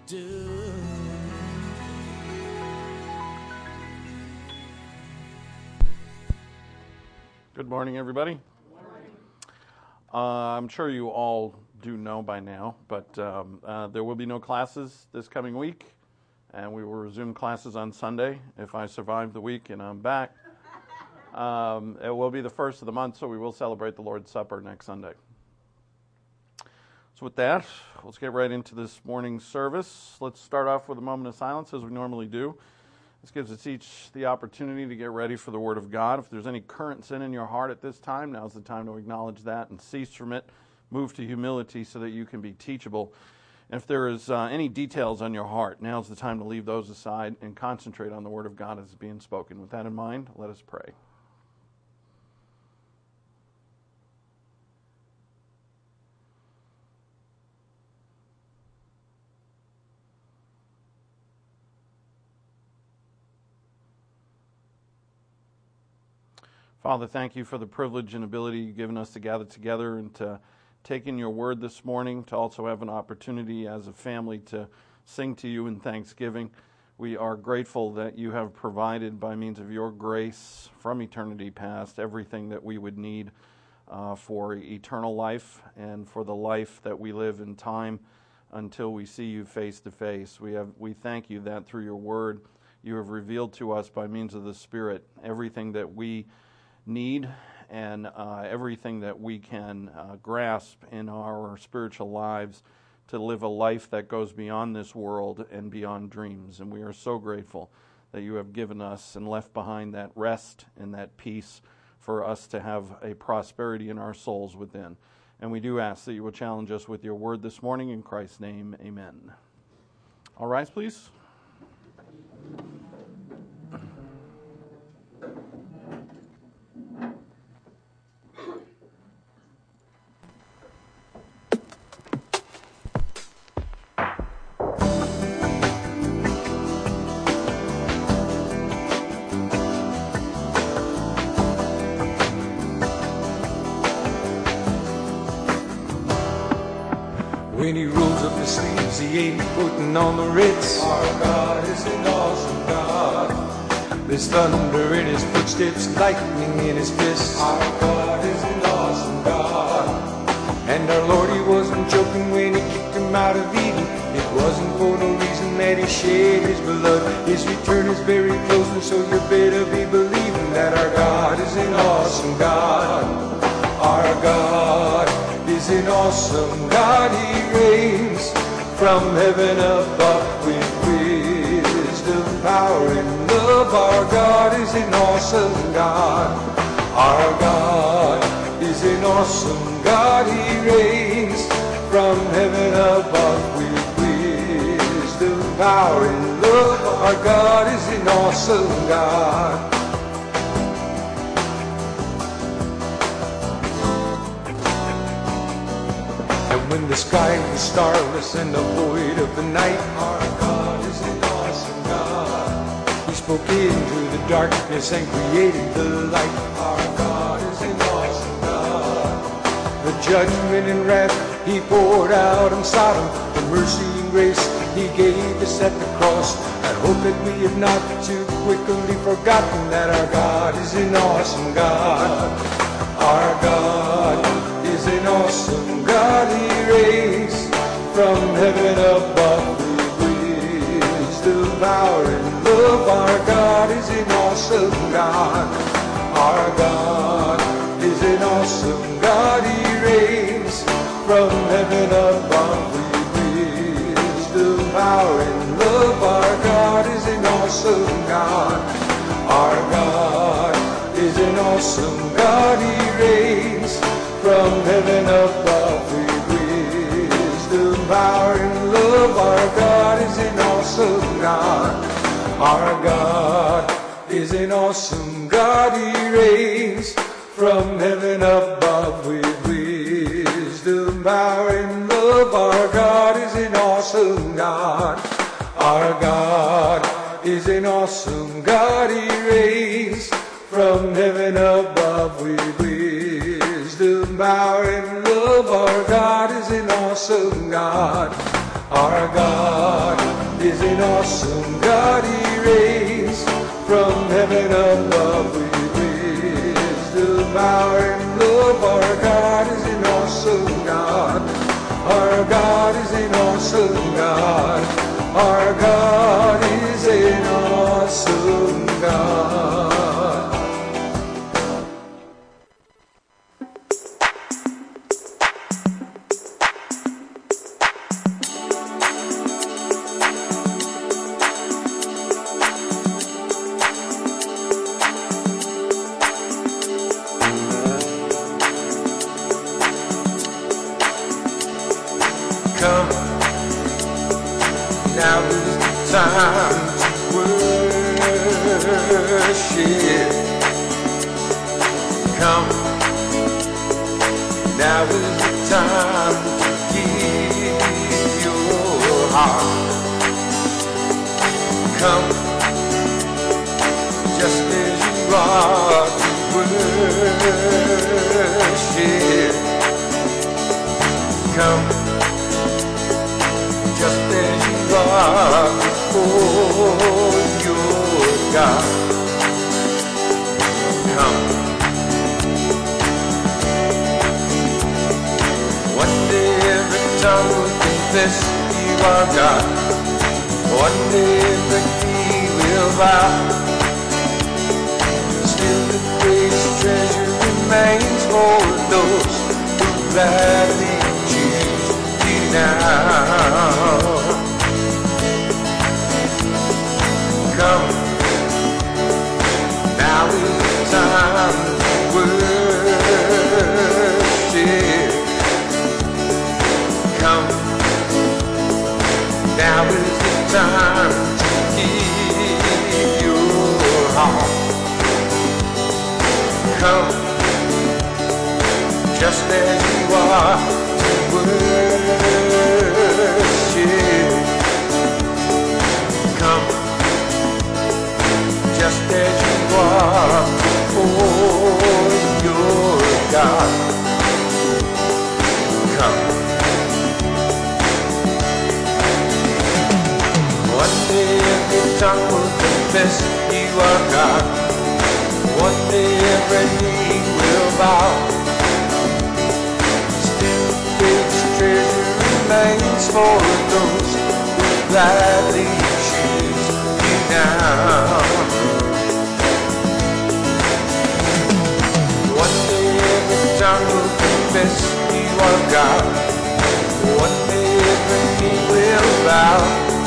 do. Good morning, everybody. Good morning. I'm sure you all do know by now, but there will be no classes this coming week, and we will resume classes on Sunday if I survive the week and I'm back. It will be the first of the month, so we will celebrate the Lord's Supper next Sunday. So with that, let's get right into this morning's service. Let's start off with a moment of silence, as we normally do. This gives us each the opportunity to get ready for the Word of God. If there's any current sin in your heart at this time, now's the time to acknowledge that and cease from it. Move to humility so that you can be teachable. And if there is any details on your heart, now's the time to leave those aside and concentrate on the Word of God as it's being spoken. With that in mind, let us pray. Father, thank you for the privilege and ability you've given us to gather together and to take in your word this morning, to also have an opportunity as a family to sing to you in thanksgiving. We are grateful that you have provided by means of your grace from eternity past everything that we would need for eternal life and for the life that we live in time until we see you face to face. We thank you that through your word you have revealed to us by means of the Spirit everything that we need and everything that we can grasp in our spiritual lives to live a life that goes beyond this world and beyond dreams. And we are so grateful that you have given us and left behind that rest and that peace for us to have a prosperity in our souls within. And we do ask that you will challenge us with your word this morning. In Christ's name, amen. All rise, please. When he rolls up his sleeves, he ain't putting on the Ritz. Our God is an awesome God. There's thunder in his footsteps, lightning in his fists. Our God is an awesome God. And our Lord, he wasn't joking when he kicked him out of Eden. It wasn't for no reason that he shed his blood. His return is very close, and so you better be believing that our God is an awesome God. Our God is an awesome God. He reigns from heaven above with wisdom, power, and love. Our God is an awesome God. Our God is an awesome God. He reigns from heaven above with wisdom, power, and love. Our God is an awesome God. When the sky was starless and the void of the night, our God is an awesome God. He spoke into the darkness and created the light. Our God is an awesome God. The judgment and wrath he poured out on Sodom, the mercy and grace he gave us at the cross. I hope that we have not too quickly forgotten that our God is an awesome God. Our God is an awesome God. He reigns from heaven above with wisdom, power, and love. Our God is an awesome God. Our God is an awesome God. He reigns from heaven above with wisdom, power, and love. Our God is an awesome God. Our God is an awesome God. He reigns from heaven above with wisdom, power, and love. Our God is an awesome God. Our God is an awesome God. He reigns from heaven above with wisdom, power, and love. Our God is an awesome God. Our God is an awesome God. He reigns from heaven above with wisdom, power, and love. Our God is an awesome God. Our God is an awesome God. He reigns from heaven above with wisdom, power, and love. Our God is an awesome God. Our God is an awesome God. Our God is an awesome God. Come, now is the time to worship. Come, now is the time to give your heart. Come, just as you are to worship. Come, just as you are before your God. Come. One day every tongue will confess you are God. One day every knee will bow. Still the greatest treasure remains for those who gladly choose you now. Come, now is the time to worship. Come, now is the time to give your heart. Come, just as you are to worship. Come, just as you are before your God. Come. One day every tongue will confess you are God. One day every knee will bow. Still the greatest treasure remains for those who gladly choose you now. One day every tongue will confess you are God. One day every knee will bow.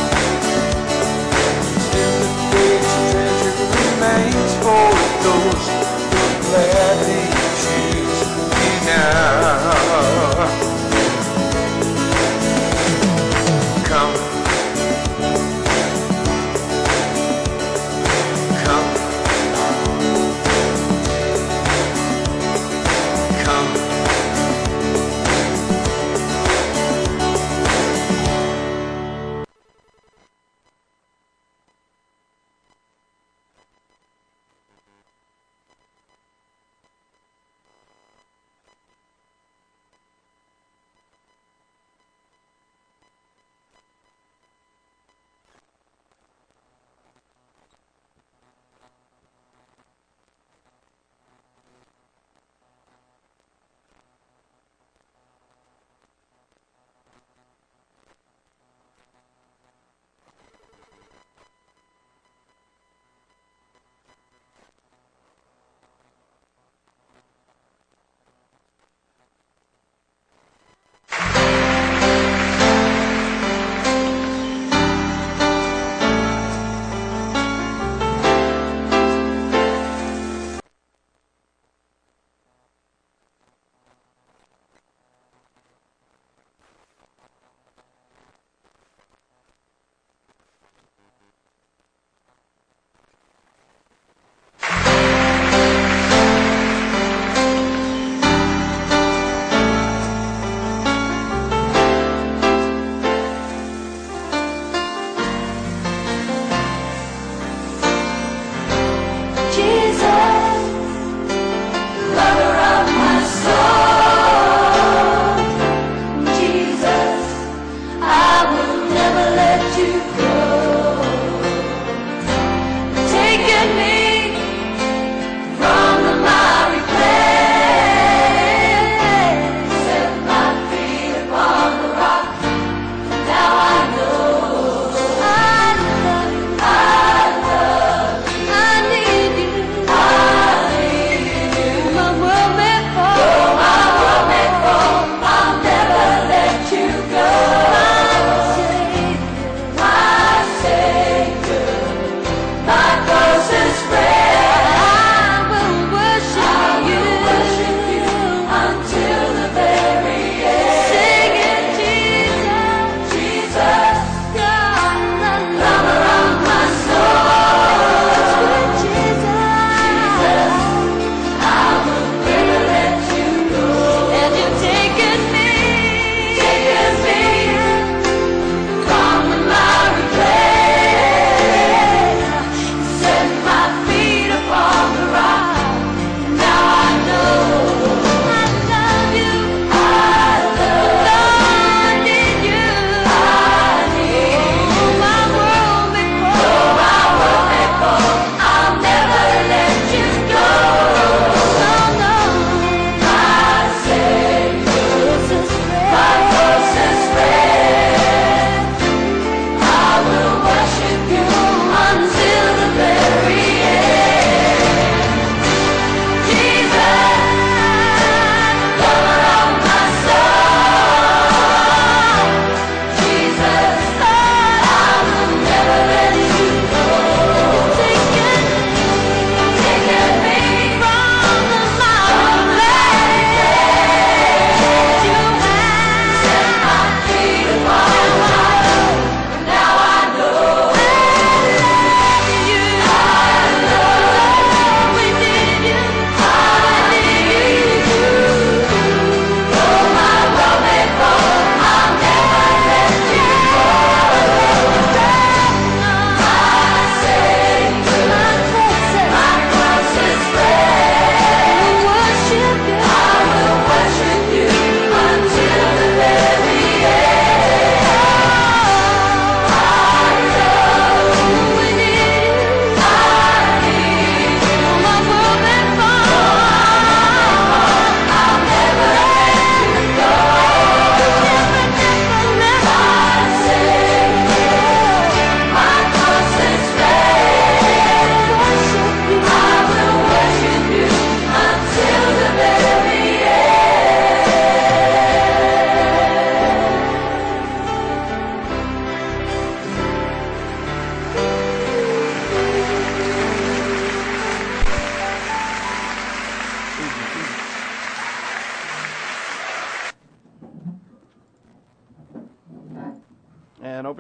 Still the greatest treasure remains for those who gladly choose you now. Come. Come. Come.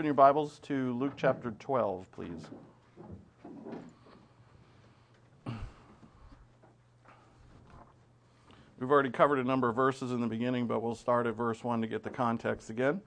your Bibles to Luke chapter 12, please. We've already covered a number of verses in the beginning, but we'll start at verse 1 to get the context again.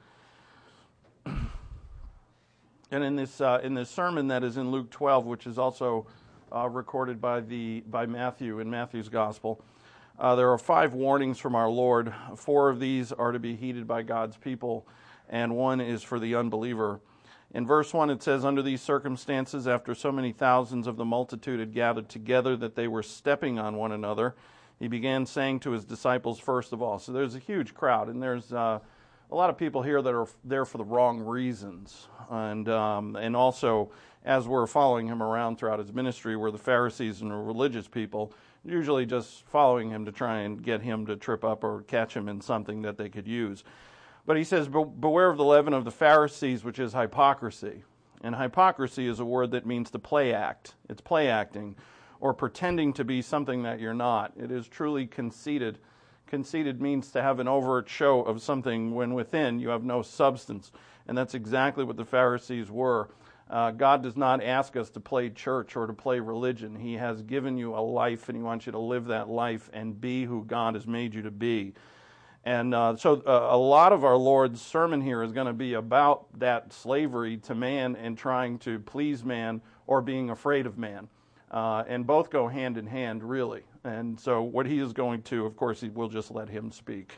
And in this sermon that is in Luke 12, which is also recorded by Matthew in Matthew's Gospel, there are 5 warnings from our Lord. 4 of these are to be heeded by God's people, and 1 is for the unbeliever. In verse 1 it says, "Under these circumstances, after so many thousands of the multitude had gathered together that they were stepping on one another, he began saying to his disciples first of all." So there's a huge crowd, and there's a lot of people here that are there for the wrong reasons. And also, as we're following him around throughout his ministry, were the Pharisees and the religious people, usually just following him to try and get him to trip up or catch him in something that they could use. But he says, "Beware of the leaven of the Pharisees, which is hypocrisy." And hypocrisy is a word that means to play act. It's play acting, or pretending to be something that you're not. It is truly conceited. Conceited means to have an overt show of something when within you have no substance. And that's exactly what the Pharisees were. God does not ask us to play church or to play religion. He has given you a life, and he wants you to live that life and be who God has made you to be. And so a lot of our Lord's sermon here is going to be about that slavery to man and trying to please man or being afraid of man. And both go hand in hand, really. And so what he is going to, of course, we'll just let him speak.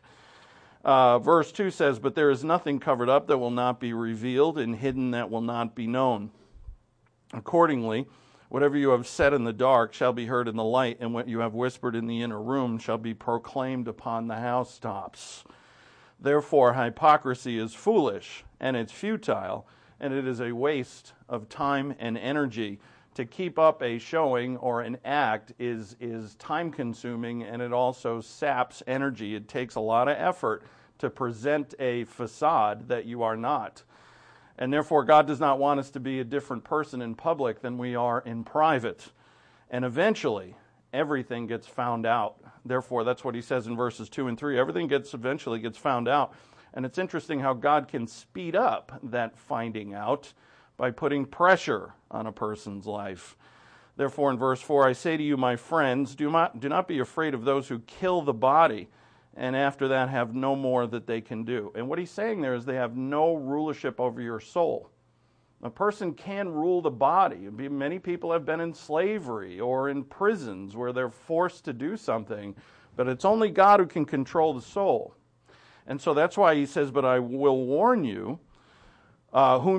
Verse 2 says, "But there is nothing covered up that will not be revealed, and hidden that will not be known. Accordingly, whatever you have said in the dark shall be heard in the light, and what you have whispered in the inner room shall be proclaimed upon the housetops. Therefore, hypocrisy is foolish, and it's futile, and it is a waste of time and energy." To keep up a showing or an act is time-consuming, and it also saps energy. It takes a lot of effort to present a facade that you are not. And therefore, God does not want us to be a different person in public than we are in private. And eventually, everything gets found out. Therefore, that's what he says in verses 2 and 3. Everything eventually gets found out. And it's interesting how God can speed up that finding out by putting pressure on a person's life. Therefore, in verse 4, "I say to you, my friends, do not be afraid of those who kill the body, and after that have no more that they can do." And what he's saying there is they have no rulership over your soul. A person can rule the body. Many people have been in slavery or in prisons where they're forced to do something, but it's only God who can control the soul. And so that's why he says, "But I will warn you, whom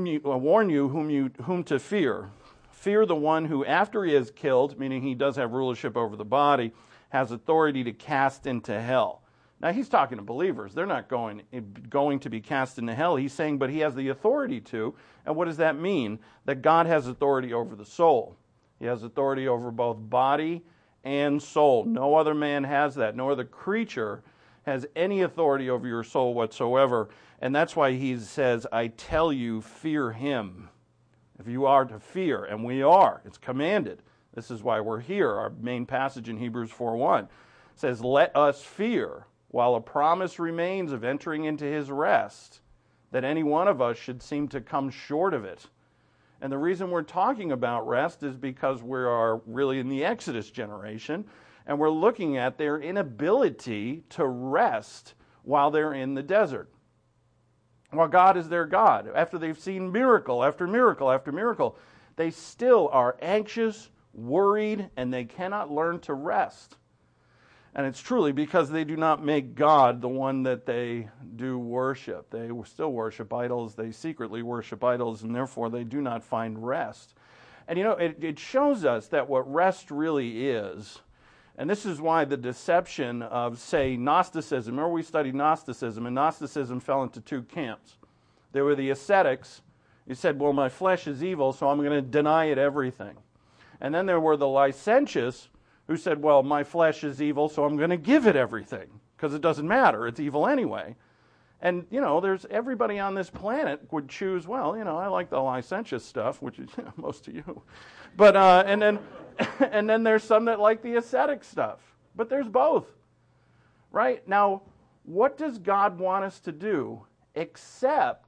to fear. Fear the one who, after he is killed," meaning he does have rulership over the body, "has authority to cast into hell." Now he's talking to believers. They're not going to be cast into hell. He's saying, but he has the authority to. And what does that mean? That God has authority over the soul. He has authority over both body and soul. No other man has that. No other creature has any authority over your soul whatsoever. And that's why he says, "I tell you, fear him." If you are to fear, and we are, it's commanded. This is why we're here. Our main passage in Hebrews 4:1 says, "Let us fear, while a promise remains of entering into his rest, that any one of us should seem to come short of it." And the reason we're talking about rest is because we are really in the Exodus generation, and we're looking at their inability to rest while they're in the desert. While God is their God, after they've seen miracle after miracle after miracle, they still are anxious, worried, and they cannot learn to rest. And it's truly because they do not make God the one that they do worship. They still worship idols, they secretly worship idols, and therefore they do not find rest. And it shows us that what rest really is, and this is why the deception of, say, Gnosticism, remember we studied Gnosticism, and Gnosticism fell into 2 camps. There were the ascetics who said, well, my flesh is evil, so I'm going to deny it everything. And then there were the licentious who said, well, my flesh is evil, so I'm going to give it everything, because it doesn't matter, it's evil anyway. And, there's everybody on this planet would choose, well, I like the licentious stuff, which is most of you. But, and then there's some that like the ascetic stuff. But there's both, right? Now, what does God want us to do except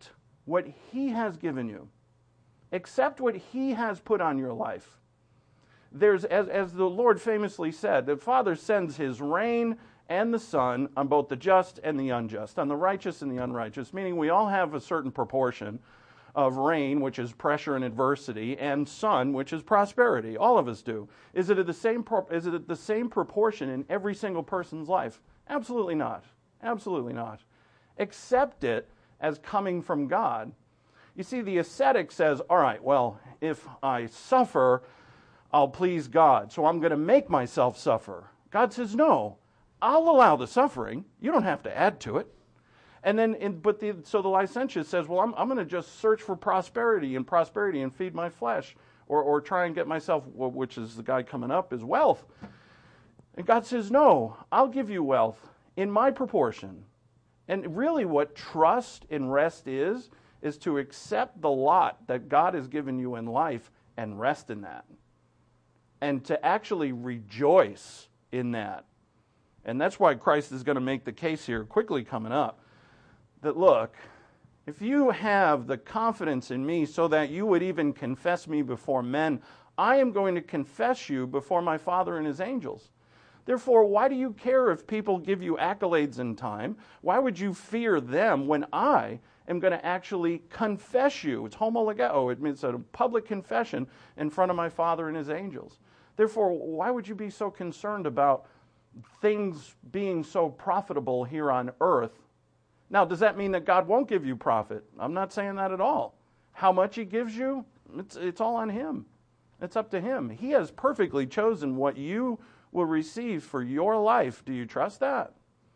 what He has given you. Accept what He has put on your life. There's, as the Lord famously said, the Father sends His rain and the sun on both the just and the unjust, on the righteous and the unrighteous, meaning we all have a certain proportion of rain, which is pressure and adversity, and sun, which is prosperity. All of us do. Is it at the same proportion in every single person's life? Absolutely not. Absolutely not. Accept it as coming from God. You see, the ascetic says, all right, well, if I suffer, I'll please God, so I'm going to make myself suffer. God says, no, I'll allow the suffering. You don't have to add to it. And then, so the licentious says, well, I'm going to just search for prosperity and feed my flesh, or try and get myself, which is the guy coming up, is wealth. And God says, no, I'll give you wealth in my proportion. And really what trust and rest is to accept the lot that God has given you in life and rest in that. And to actually rejoice in that. And that's why Christ is going to make the case here quickly coming up. That look, if you have the confidence in me so that you would even confess me before men, I am going to confess you before my Father and His angels. Therefore, why do you care if people give you accolades in time? Why would you fear them when I am going to actually confess you? It's homologeo. It means a public confession in front of my Father and His angels. Therefore, why would you be so concerned about things being so profitable here on earth? Now, does that mean that God won't give you profit? I'm not saying that at all. How much He gives you, it's all on Him. It's up to Him. He has perfectly chosen what you will receive for your life. Do you trust that?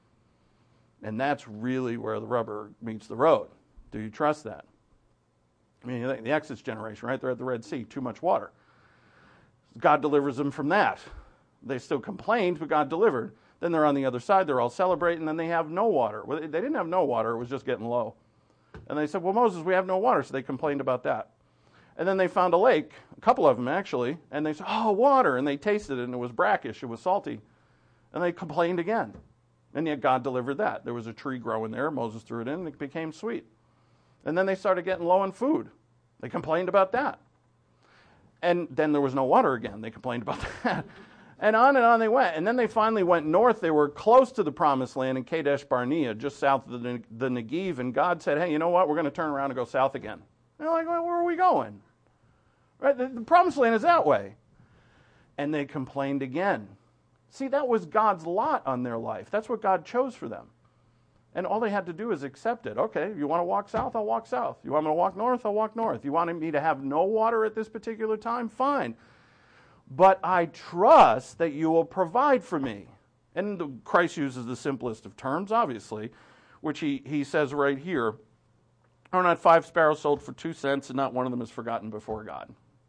And that's really where the rubber meets the road. Do you trust that? I mean, the Exodus generation, right? They're at the Red Sea, too much water. God delivers them from that. They still complained, but God delivered. Then they're on the other side, they're all celebrating, and then they have no water. Well, they didn't have no water, it was just getting low. And they said, well, Moses, we have no water, so they complained about that. And then they found a lake, a couple of them actually, and they said, oh, water, and they tasted it, and it was brackish, it was salty. And they complained again. And yet God delivered that. There was a tree growing there, Moses threw it in, and it became sweet. And then they started getting low on food. They complained about that. And then there was no water again. They complained about that. And on they went. And then they finally went north. They were close to the promised land in Kadesh Barnea, just south of the Negev. And God said, hey, you know what? We're going to turn around and go south again. And they're like, well, where are we going? Right? The promised land is that way. And they complained again. See, that was God's lot on their life. That's what God chose for them. And all they had to do is accept it. Okay, you want to walk south? I'll walk south. You want me to walk north? I'll walk north. You want me to have no water at this particular time? Fine. But I trust that you will provide for me. And Christ uses the simplest of terms, obviously, which he says right here, are not 5 sparrows sold for 2 cents, and not one of them is forgotten before God.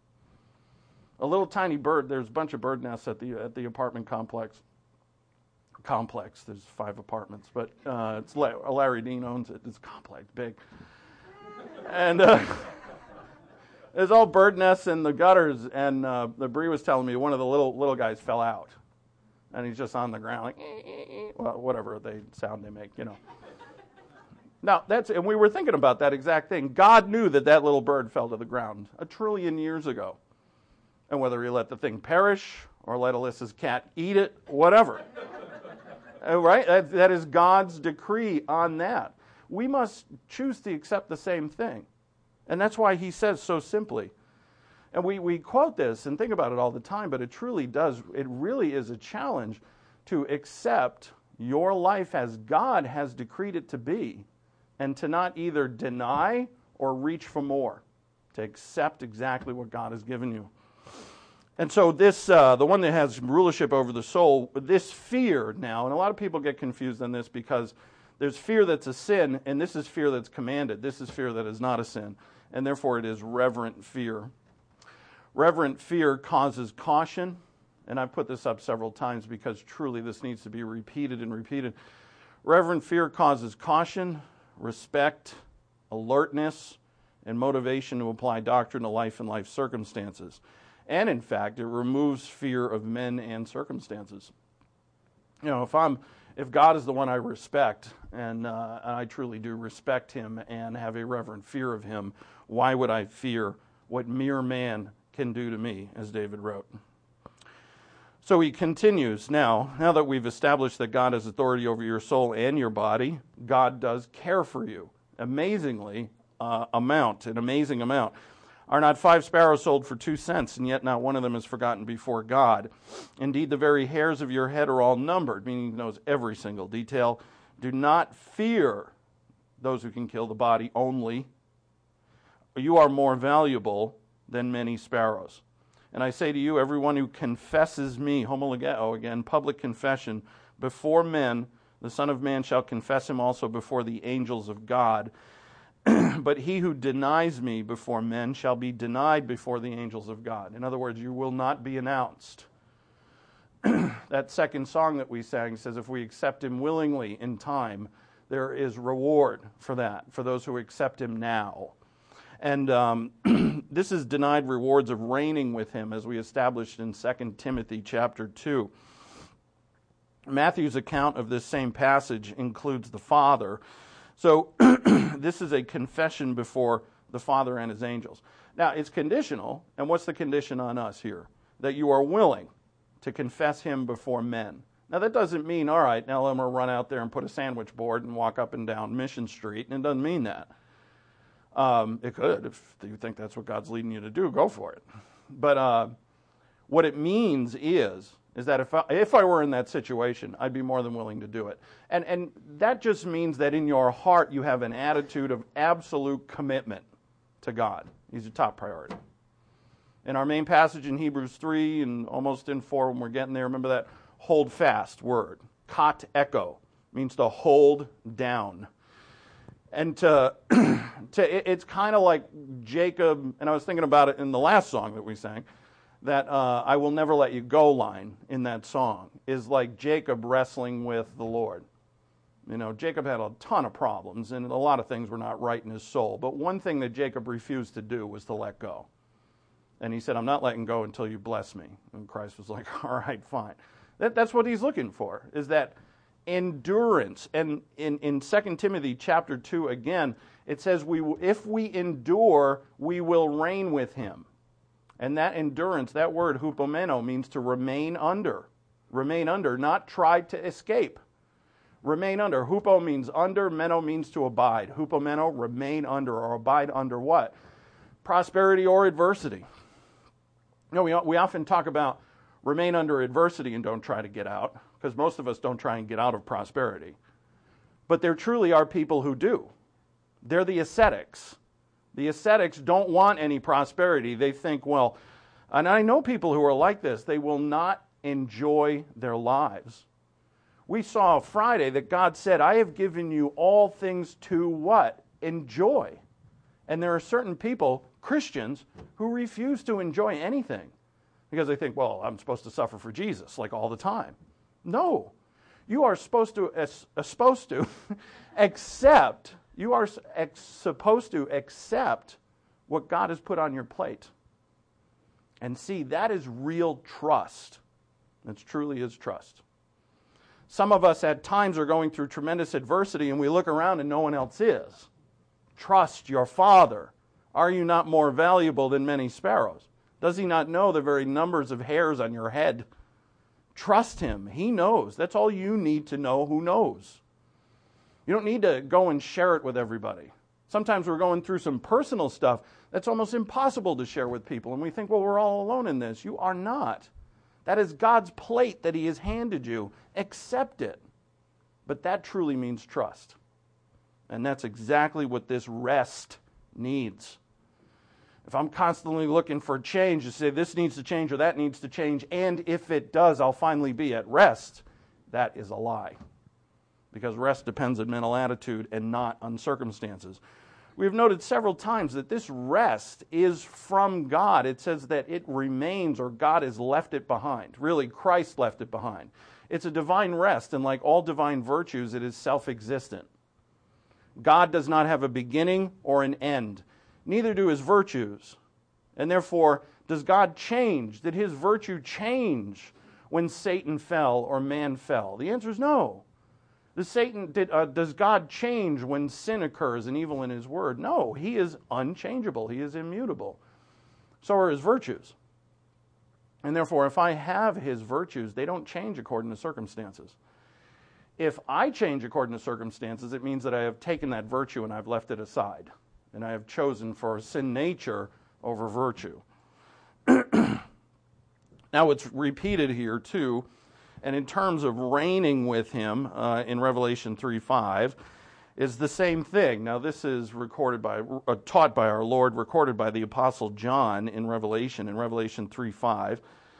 A little tiny bird, there's a bunch of bird nests at the apartment complex. There's 5 apartments, but it's Larry Dean owns it. It's complex, big. And there's all bird nests in the gutters, and the Bree was telling me one of the little guys fell out, and he's just on the ground like, well, whatever sound they make, you know. Now and we were thinking about that exact thing. God knew that little bird fell to the ground 1 trillion years ago, and whether He let the thing perish or let Alyssa's cat eat it, whatever. Right? That is God's decree on that. We must choose to accept the same thing. And that's why He says so simply. And we quote this and think about it all the time, but it really is a challenge to accept your life as God has decreed it to be, and to not either deny or reach for more, to accept exactly what God has given you. And so this, the one that has rulership over the soul, this fear now, and a lot of people get confused on this because there's fear that's a sin, and this is fear that's commanded. This is fear that is not a sin, and therefore it is reverent fear. Reverent fear causes caution, and I've put this up several times because truly this needs to be repeated and repeated. Reverent fear causes caution, respect, alertness, and motivation to apply doctrine to life and life circumstances. And in fact, it removes fear of men and circumstances. You know, If God is the one I respect, and I truly do respect him and have a reverent fear of him, why would I fear what mere man can do to me, as David wrote? So he continues, now that we've established that God has authority over your soul and your body, God does care for you. Amazing amount. Are not 5 sparrows sold for 2 cents, and yet not one of them is forgotten before God? Indeed, the very hairs of your head are all numbered, meaning he knows every single detail. Do not fear those who can kill the body only. You are more valuable than many sparrows. And I say to you, everyone who confesses me, homologeo again, public confession, before men, the Son of Man shall confess him also before the angels of God. But he who denies me before men shall be denied before the angels of God. In other words, you will not be announced. That second song that we sang says if we accept him willingly in time, there is reward for that, for those who accept him now. And this is denied rewards of reigning with him, as we established in 2 Timothy chapter 2. Matthew's account of this same passage includes the Father. So this is a confession before the Father and his angels. Now, it's conditional, and what's the condition on us here? That you are willing to confess him before men. Now, that doesn't mean, all right, now I'm going to run out there and put a sandwich board and walk up and down Mission Street, and it doesn't mean that. It could. If you think that's what God's leading you to do, go for it. But what it means is that if I were in that situation, I'd be more than willing to do it. And that just means that in your heart you have an attitude of absolute commitment to God. He's your top priority. In our main passage in Hebrews 3 and almost in 4 when we're getting there, remember that hold fast word. Kat echo means to hold down. And it's kind of like Jacob, and I was thinking about it in the last song that we sang, that I will never let you go line in that song is like Jacob wrestling with the Lord. You know, Jacob had a ton of problems, and a lot of things were not right in his soul. But one thing that Jacob refused to do was to let go. And he said, I'm not letting go until you bless me. And Christ was like, all right, fine. That's what he's looking for, is that endurance. And in 2 Timothy chapter 2, again, it says, if we endure, we will reign with him. And that endurance, that word hupomeno, means to remain under. Remain under, not try to escape. Remain under. Hupo means under, meno means to abide. Hupomeno, remain under, or abide under what? Prosperity or adversity. You know, we often talk about remain under adversity and don't try to get out, because most of us don't try and get out of prosperity. But there truly are people who do. They're the ascetics. The ascetics don't want any prosperity. They think, well, and I know people who are like this, they will not enjoy their lives. We saw Friday that God said, I have given you all things to what? Enjoy. And there are certain people, Christians, who refuse to enjoy anything because they think, well, I'm supposed to suffer for Jesus like all the time. No. You are supposed to accept. You are supposed to accept what God has put on your plate. And see, that is real trust. It truly is trust. Some of us at times are going through tremendous adversity and we look around and no one else is. Trust your Father. Are you not more valuable than many sparrows? Does he not know the very numbers of hairs on your head? Trust him. He knows. That's all you need to know who knows. You don't need to go and share it with everybody. Sometimes we're going through some personal stuff that's almost impossible to share with people. And we think, well, we're all alone in this. You are not. That is God's plate that he has handed you. Accept it. But that truly means trust. And that's exactly what this rest needs. If I'm constantly looking for change to say this needs to change or that needs to change, and if it does, I'll finally be at rest, that is a lie. Because rest depends on mental attitude and not on circumstances. We've noted several times that this rest is from God. It says that it remains, or God has left it behind. Really, Christ left it behind. It's a divine rest, and like all divine virtues, it is self-existent. God does not have a beginning or an end. Neither do his virtues. And therefore, does God change? Did his virtue change when Satan fell or man fell? The answer is no. Does God change when sin occurs and evil in his word? No, he is unchangeable. He is immutable. So are his virtues. And therefore, if I have his virtues, they don't change according to circumstances. If I change according to circumstances, it means that I have taken that virtue and I've left it aside. And I have chosen for sin nature over virtue. Now it's repeated here too, and in terms of reigning with him in Revelation 3:5, is the same thing. Now this is taught by our Lord, recorded by the Apostle John in Revelation 3:5,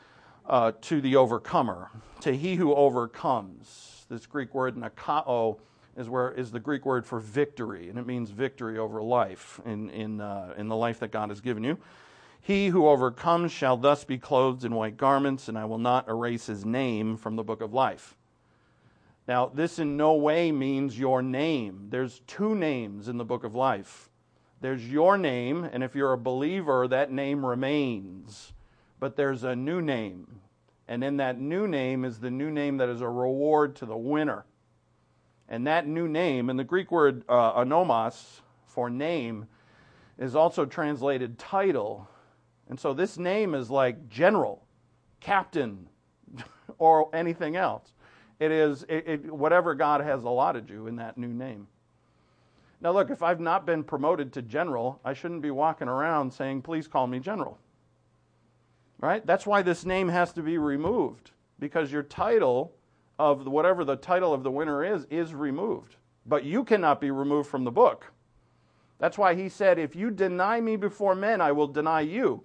to the overcomer, to he who overcomes. This Greek word nakao is the Greek word for victory, and it means victory over life in the life that God has given you. He who overcomes shall thus be clothed in white garments, and I will not erase his name from the book of life. Now, this in no way means your name. There's two names in the book of life. There's your name, and if you're a believer, that name remains. But there's a new name, and in that new name is the new name that is a reward to the winner. And that new name, and the Greek word onomos for name, is also translated title. And so this name is like general, captain, or anything else. It is whatever God has allotted you in that new name. Now look, if I've not been promoted to general, I shouldn't be walking around saying, please call me general. Right? That's why this name has to be removed, because your title of whatever the title of the winner is removed. But you cannot be removed from the book. That's why he said, if you deny me before men, I will deny you.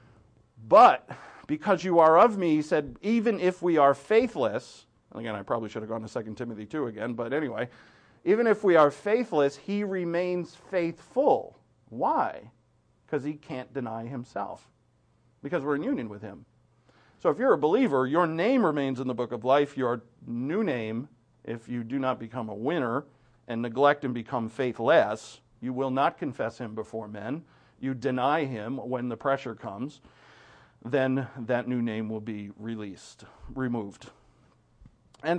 But because you are of me, he said, even if we are faithless, and again, I probably should have gone to 2 Timothy 2 again, but anyway, even if we are faithless, he remains faithful. Why? Because he can't deny himself. Because we're in union with him. So if you're a believer, your name remains in the book of life. Your new name, if you do not become a winner and neglect and become faithless, you will not confess him before men. You deny him when the pressure comes. Then that new name will be removed. And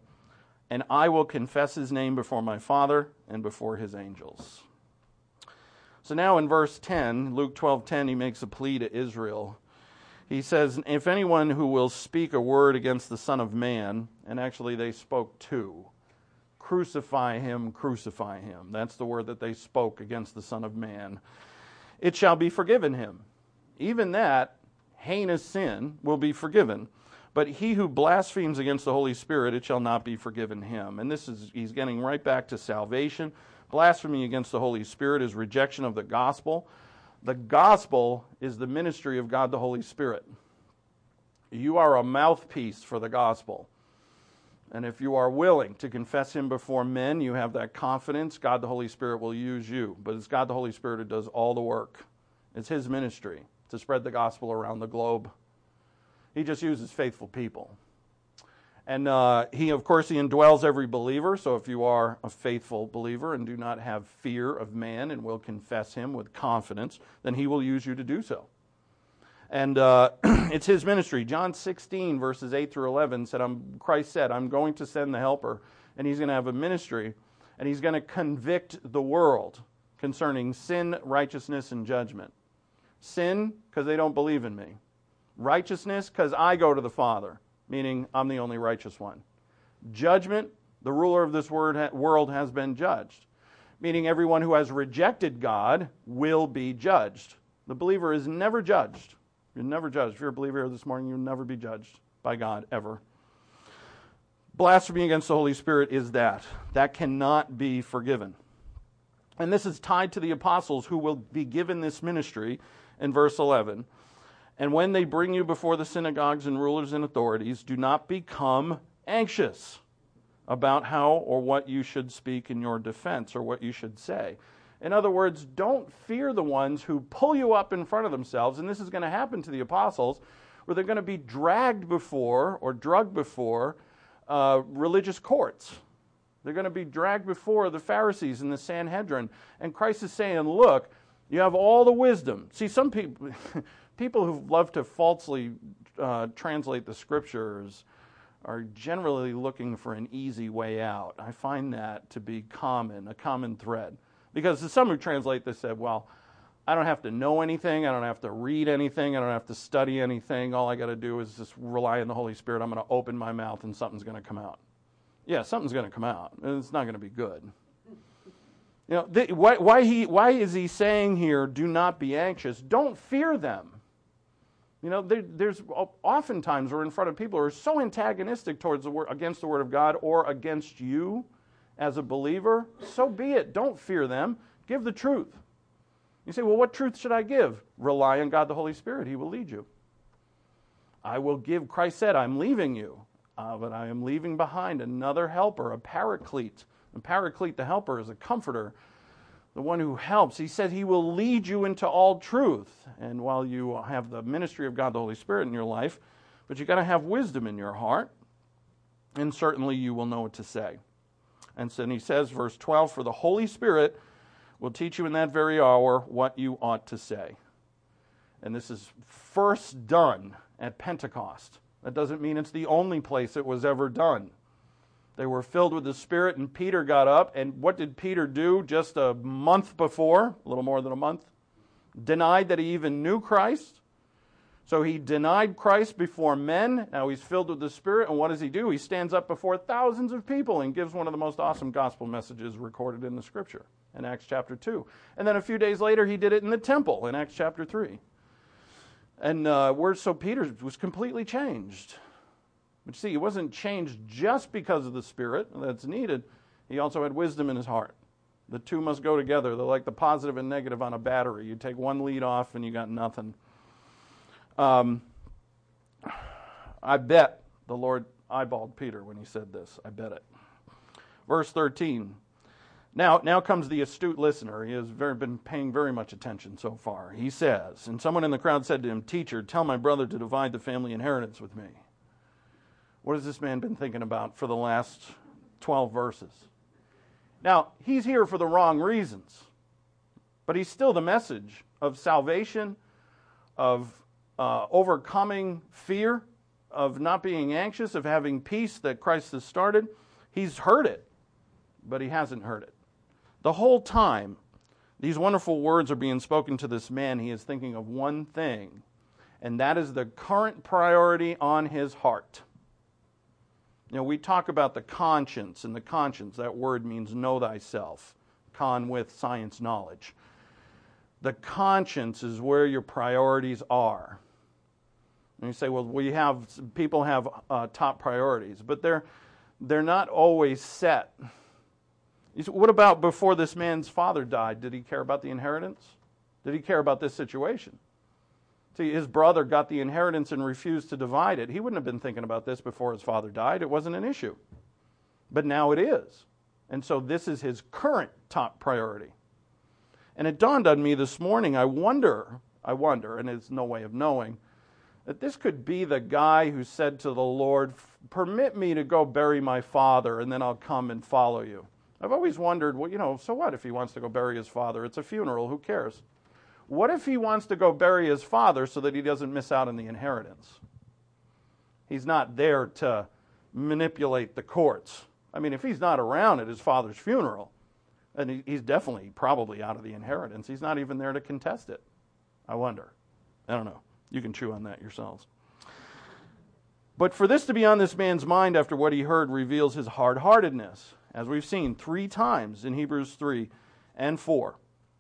I will confess his name before my Father and before his angels. So now in verse 10, Luke 12:10, he makes a plea to Israel. He says, if anyone who will speak a word against the Son of Man, and actually they spoke two, crucify him, crucify him. That's the word that they spoke against the Son of Man. It shall be forgiven him. Even that heinous sin will be forgiven. But he who blasphemes against the Holy Spirit, it shall not be forgiven him. And he's getting right back to salvation. Blasphemy against the Holy Spirit is rejection of the gospel. The gospel is the ministry of God the Holy Spirit. You are a mouthpiece for the gospel. And if you are willing to confess him before men, you have that confidence, God the Holy Spirit will use you. But it's God the Holy Spirit who does all the work. It's his ministry to spread the gospel around the globe. He just uses faithful people. And he indwells every believer. So if you are a faithful believer and do not have fear of man and will confess him with confidence, then he will use you to do so. And it's his ministry. John 16, verses 8 through 11, Christ said, I'm going to send the helper, and he's going to have a ministry, and he's going to convict the world concerning sin, righteousness, and judgment. Sin, because they don't believe in me. Righteousness, because I go to the Father, meaning I'm the only righteous one. Judgment, the ruler of this world has been judged, meaning everyone who has rejected God will be judged. The believer is never judged. You're never judged. If you're a believer here this morning, you'll never be judged by God, ever. Blasphemy against the Holy Spirit is that. That cannot be forgiven. And this is tied to the apostles who will be given this ministry in verse 11. And when they bring you before the synagogues and rulers and authorities, do not become anxious about how or what you should speak in your defense or what you should say. In other words, don't fear the ones who pull you up in front of themselves, and this is going to happen to the apostles, where they're going to be dragged before or drugged before religious courts. They're going to be dragged before the Pharisees and the Sanhedrin. And Christ is saying, look, you have all the wisdom. See, some people who love to falsely translate the Scriptures are generally looking for an easy way out. I find that to be a common thread. Because some who translate this said, well, I don't have to know anything, I don't have to read anything, I don't have to study anything, all I got to do is just rely on the Holy Spirit. I'm going to open my mouth and something's going to come out. Yeah, something's going to come out, and it's not going to be good. Why is he saying here, do not be anxious? Don't fear them. There's oftentimes we're in front of people who are so antagonistic towards the word, against the Word of God or against you as a believer. So be it. Don't fear them. Give the truth. You say, well, what truth should I give? Rely on God the Holy Spirit. He will lead you. I will give, Christ said, I'm leaving you, but I am leaving behind another helper, a paraclete. A paraclete, the helper, is a comforter, the one who helps. He said he will lead you into all truth. And while you have the ministry of God the Holy Spirit in your life, but you've got to have wisdom in your heart, and certainly you will know what to say. And so he says, verse 12, for the Holy Spirit will teach you in that very hour what you ought to say. And this is first done at Pentecost. That doesn't mean it's the only place it was ever done. They were filled with the Spirit, and Peter got up. And what did Peter do just a month before, a little more than a month? Denied that he even knew Christ. So he denied Christ before men. Now he's filled with the Spirit, and what does he do? He stands up before thousands of people and gives one of the most awesome gospel messages recorded in the Scripture in Acts chapter 2. And then a few days later, he did it in the temple in Acts chapter 3. And so Peter was completely changed. But see, he wasn't changed just because of the Spirit that's needed. He also had wisdom in his heart. The two must go together. They're like the positive and negative on a battery. You take one lead off and you got nothing. I bet the Lord eyeballed Peter when he said this. I bet it. Verse 13. Now comes the astute listener. He has been paying very much attention so far. He says, and someone in the crowd said to him, Teacher, tell my brother to divide the family inheritance with me. What has this man been thinking about for the last 12 verses? Now, he's here for the wrong reasons, but he's still the message of salvation, of overcoming fear, of not being anxious, of having peace that Christ has started. He's heard it, but he hasn't heard it. The whole time these wonderful words are being spoken to this man, he is thinking of one thing, and that is the current priority on his heart. We talk about the conscience, and the conscience, that word means know thyself, con with science knowledge. The conscience is where your priorities are. And you say, well, people have top priorities, but they're not always set. What about before this man's father died? Did he care about the inheritance? Did he care about this situation? See, his brother got the inheritance and refused to divide it. He wouldn't have been thinking about this before his father died. It wasn't an issue. But now it is. And so this is his current top priority. And it dawned on me this morning, I wonder, and there's no way of knowing, that this could be the guy who said to the Lord, permit me to go bury my father, and then I'll come and follow you. I've always wondered, well, so what if he wants to go bury his father? It's a funeral, who cares? What if he wants to go bury his father so that he doesn't miss out on the inheritance? He's not there to manipulate the courts. I mean, if he's not around at his father's funeral, and he's definitely probably out of the inheritance, he's not even there to contest it. I wonder. I don't know. You can chew on that yourselves. But for this to be on this man's mind after what he heard reveals his hard-heartedness, as we've seen 3 times in Hebrews 3 and 4.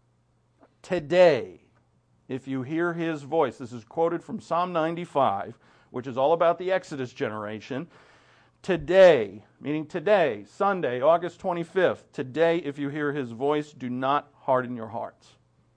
Today, if you hear his voice, this is quoted from Psalm 95, which is all about the Exodus generation. Today, meaning today, Sunday, August 25th, today, if you hear his voice, do not harden your hearts.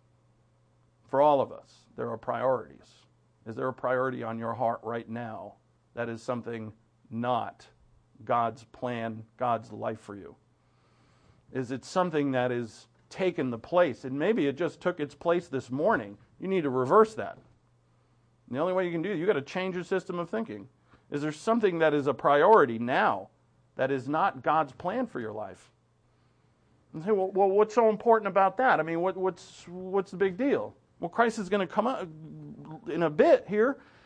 For all of us, there are priorities. Is there a priority on your heart right now that is something not God's plan, God's life for you? Is it something that is taken the place, and maybe it just took its place this morning? You need to reverse that. And the only way you can do it, you've got to change your system of thinking. Is there something that is a priority now that is not God's plan for your life? And say, well, what's so important about that? I mean, what's the big deal? Well, Christ is going to come out in a bit here,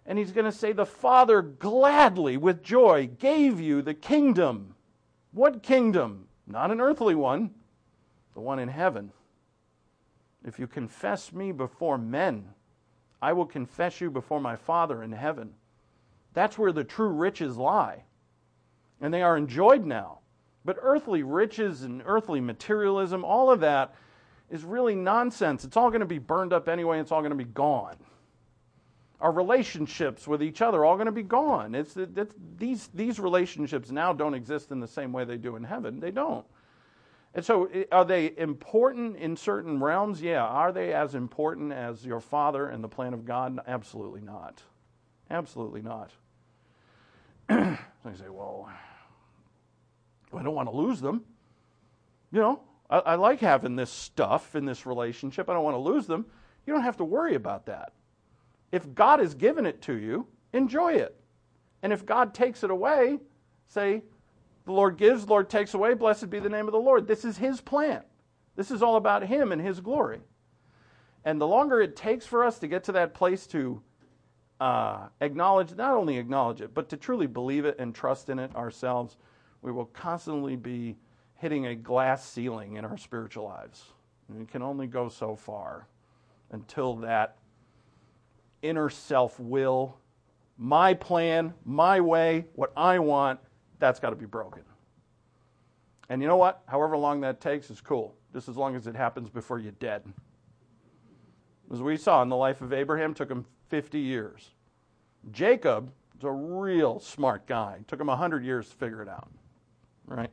And he's going to say, the Father gladly, with joy, gave you the kingdom. What kingdom? Not an earthly one, the one in heaven. If you confess me before men, I will confess you before my Father in heaven. That's where the true riches lie. And they are enjoyed now. But earthly riches and earthly materialism, all of that is really nonsense. It's all going to be burned up anyway. It's all going to be gone. Our relationships with each other are all going to be gone. These relationships now don't exist in the same way they do in heaven. They don't. And so are they important in certain realms? Yeah. Are they as important as your Father and the plan of God? Absolutely not. Absolutely not. So you say, well, I don't want to lose them. You know, I like having this stuff in this relationship. I don't want to lose them. You don't have to worry about that. If God has given it to you, enjoy it. And if God takes it away, say, the Lord gives, the Lord takes away, blessed be the name of the Lord. This is His plan. This is all about Him and His glory. And the longer it takes for us to get to that place to acknowledge, not only acknowledge it, but to truly believe it and trust in it ourselves, we will constantly be hitting a glass ceiling in our spiritual lives. And it can only go so far until that inner self will, my plan, my way, what I want, that's got to be broken. And you know what? However long that takes is cool, just as long as it happens before you're dead. As we saw in the life of Abraham, took him 50 years. Jacob is a real smart guy. It took him 100 years to figure it out. Right?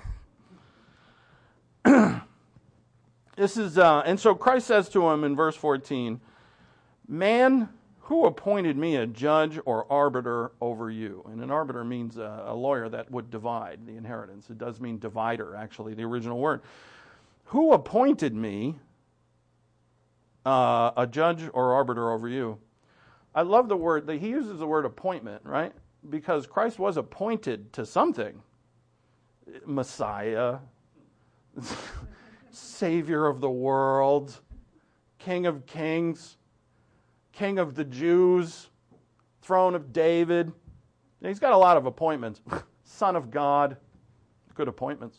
And so Christ says to him in verse 14, man, who appointed me a judge or arbiter over you? And an arbiter means a lawyer that would divide the inheritance. It does mean divider, actually, the original word. Who appointed me a judge or arbiter over you? I love the word, he uses the word appointment, right? Because Christ was appointed to something. Messiah, Savior of the world, King of kings, King of the Jews, throne of David. He's got a lot of appointments. Son of God, good appointments.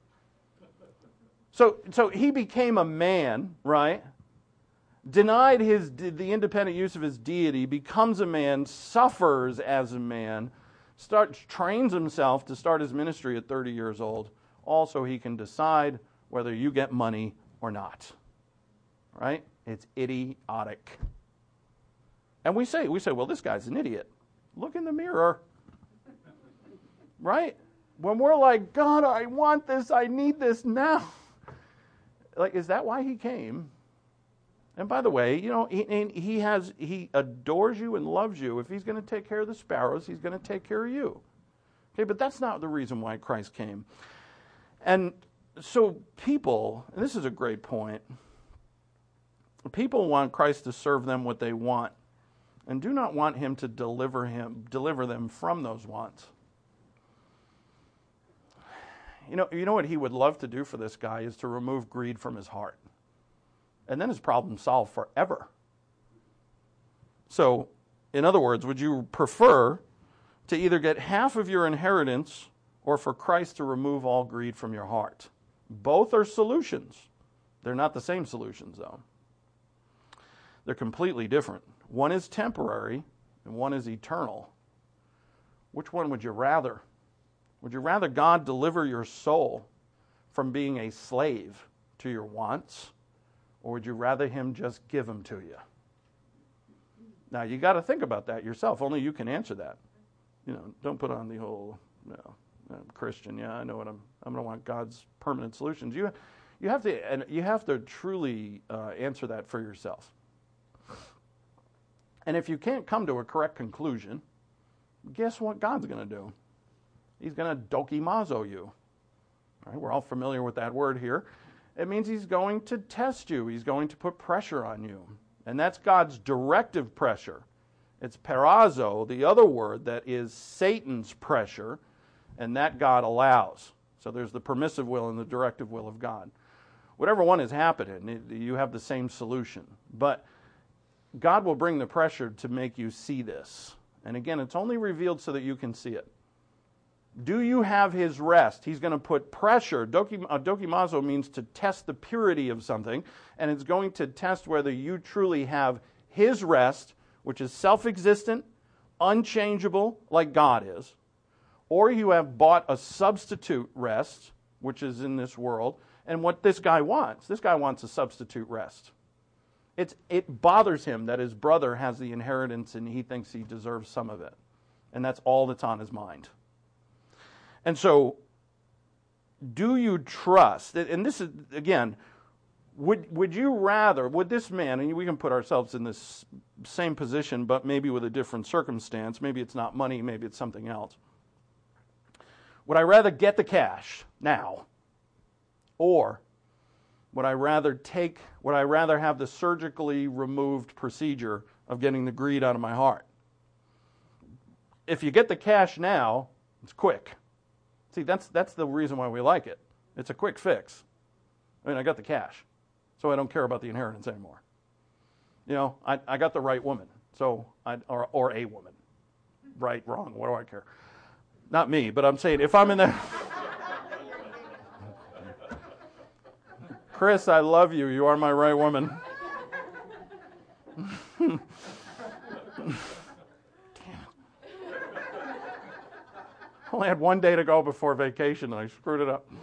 So he became a man, right? Denied the independent use of his deity, becomes a man, suffers as a man, trains himself to start his ministry at 30 years old. Also, he can decide whether you get money or not. Right? It's idiotic. And we say, well, this guy's an idiot. Look in the mirror. Right? When we're like, God, I want this, I need this now. Like, is that why he came? And by the way, you know, he adores you and loves you. If he's going to take care of the sparrows, he's going to take care of you. Okay, but that's not the reason why Christ came. And so people, and this is a great point, people want Christ to serve them what they want and do not want him to deliver them from those wants. You know what he would love to do for this guy is to remove greed from his heart. And then his problem solved forever. So, in other words, would you prefer to either get half of your inheritance or for Christ to remove all greed from your heart? Both are solutions. They're not the same solutions, though. They're completely different. One is temporary and one is eternal. Which one would you rather? Would you rather God deliver your soul from being a slave to your wants? Or would you rather him just give them to you? Now, you got to think about that yourself. Only you can answer that. You know, don't put on the whole, I'm Christian. Yeah, I know what I'm going to want God's permanent solutions. You have to truly answer that for yourself. And if you can't come to a correct conclusion, guess what God's going to do? He's going to dokimazo you. All right, we're all familiar with that word here. It means he's going to test you. He's going to put pressure on you. And that's God's directive pressure. It's perazo, the other word, that is Satan's pressure, and that God allows. So there's the permissive will and the directive will of God. Whatever one is happening, you have the same solution. But God will bring the pressure to make you see this. And again, it's only revealed so that you can see it. Do you have his rest? He's going to put pressure. Dokimazo means to test the purity of something, and it's going to test whether you truly have his rest, which is self-existent, unchangeable, like God is, or you have bought a substitute rest, which is in this world, and what this guy wants a substitute rest. It bothers him that his brother has the inheritance and he thinks he deserves some of it. And that's all that's on his mind. And so, do you trust, and this is, again, would you rather, would this man, and we can put ourselves in this same position, but maybe with a different circumstance, maybe it's not money, maybe it's something else. Would I rather get the cash now? Or would I rather have the surgically removed procedure of getting the greed out of my heart? If you get the cash now, it's quick. See, that's the reason why we like it. It's a quick fix. I mean, I got the cash, so I don't care about the inheritance anymore. You know, I got the right woman, or a woman. Right, wrong, what do I care? Not me, but I'm saying if I'm in that... Chris, I love you. You are my right woman. Damn it. I only had one day to go before vacation, and I screwed it up.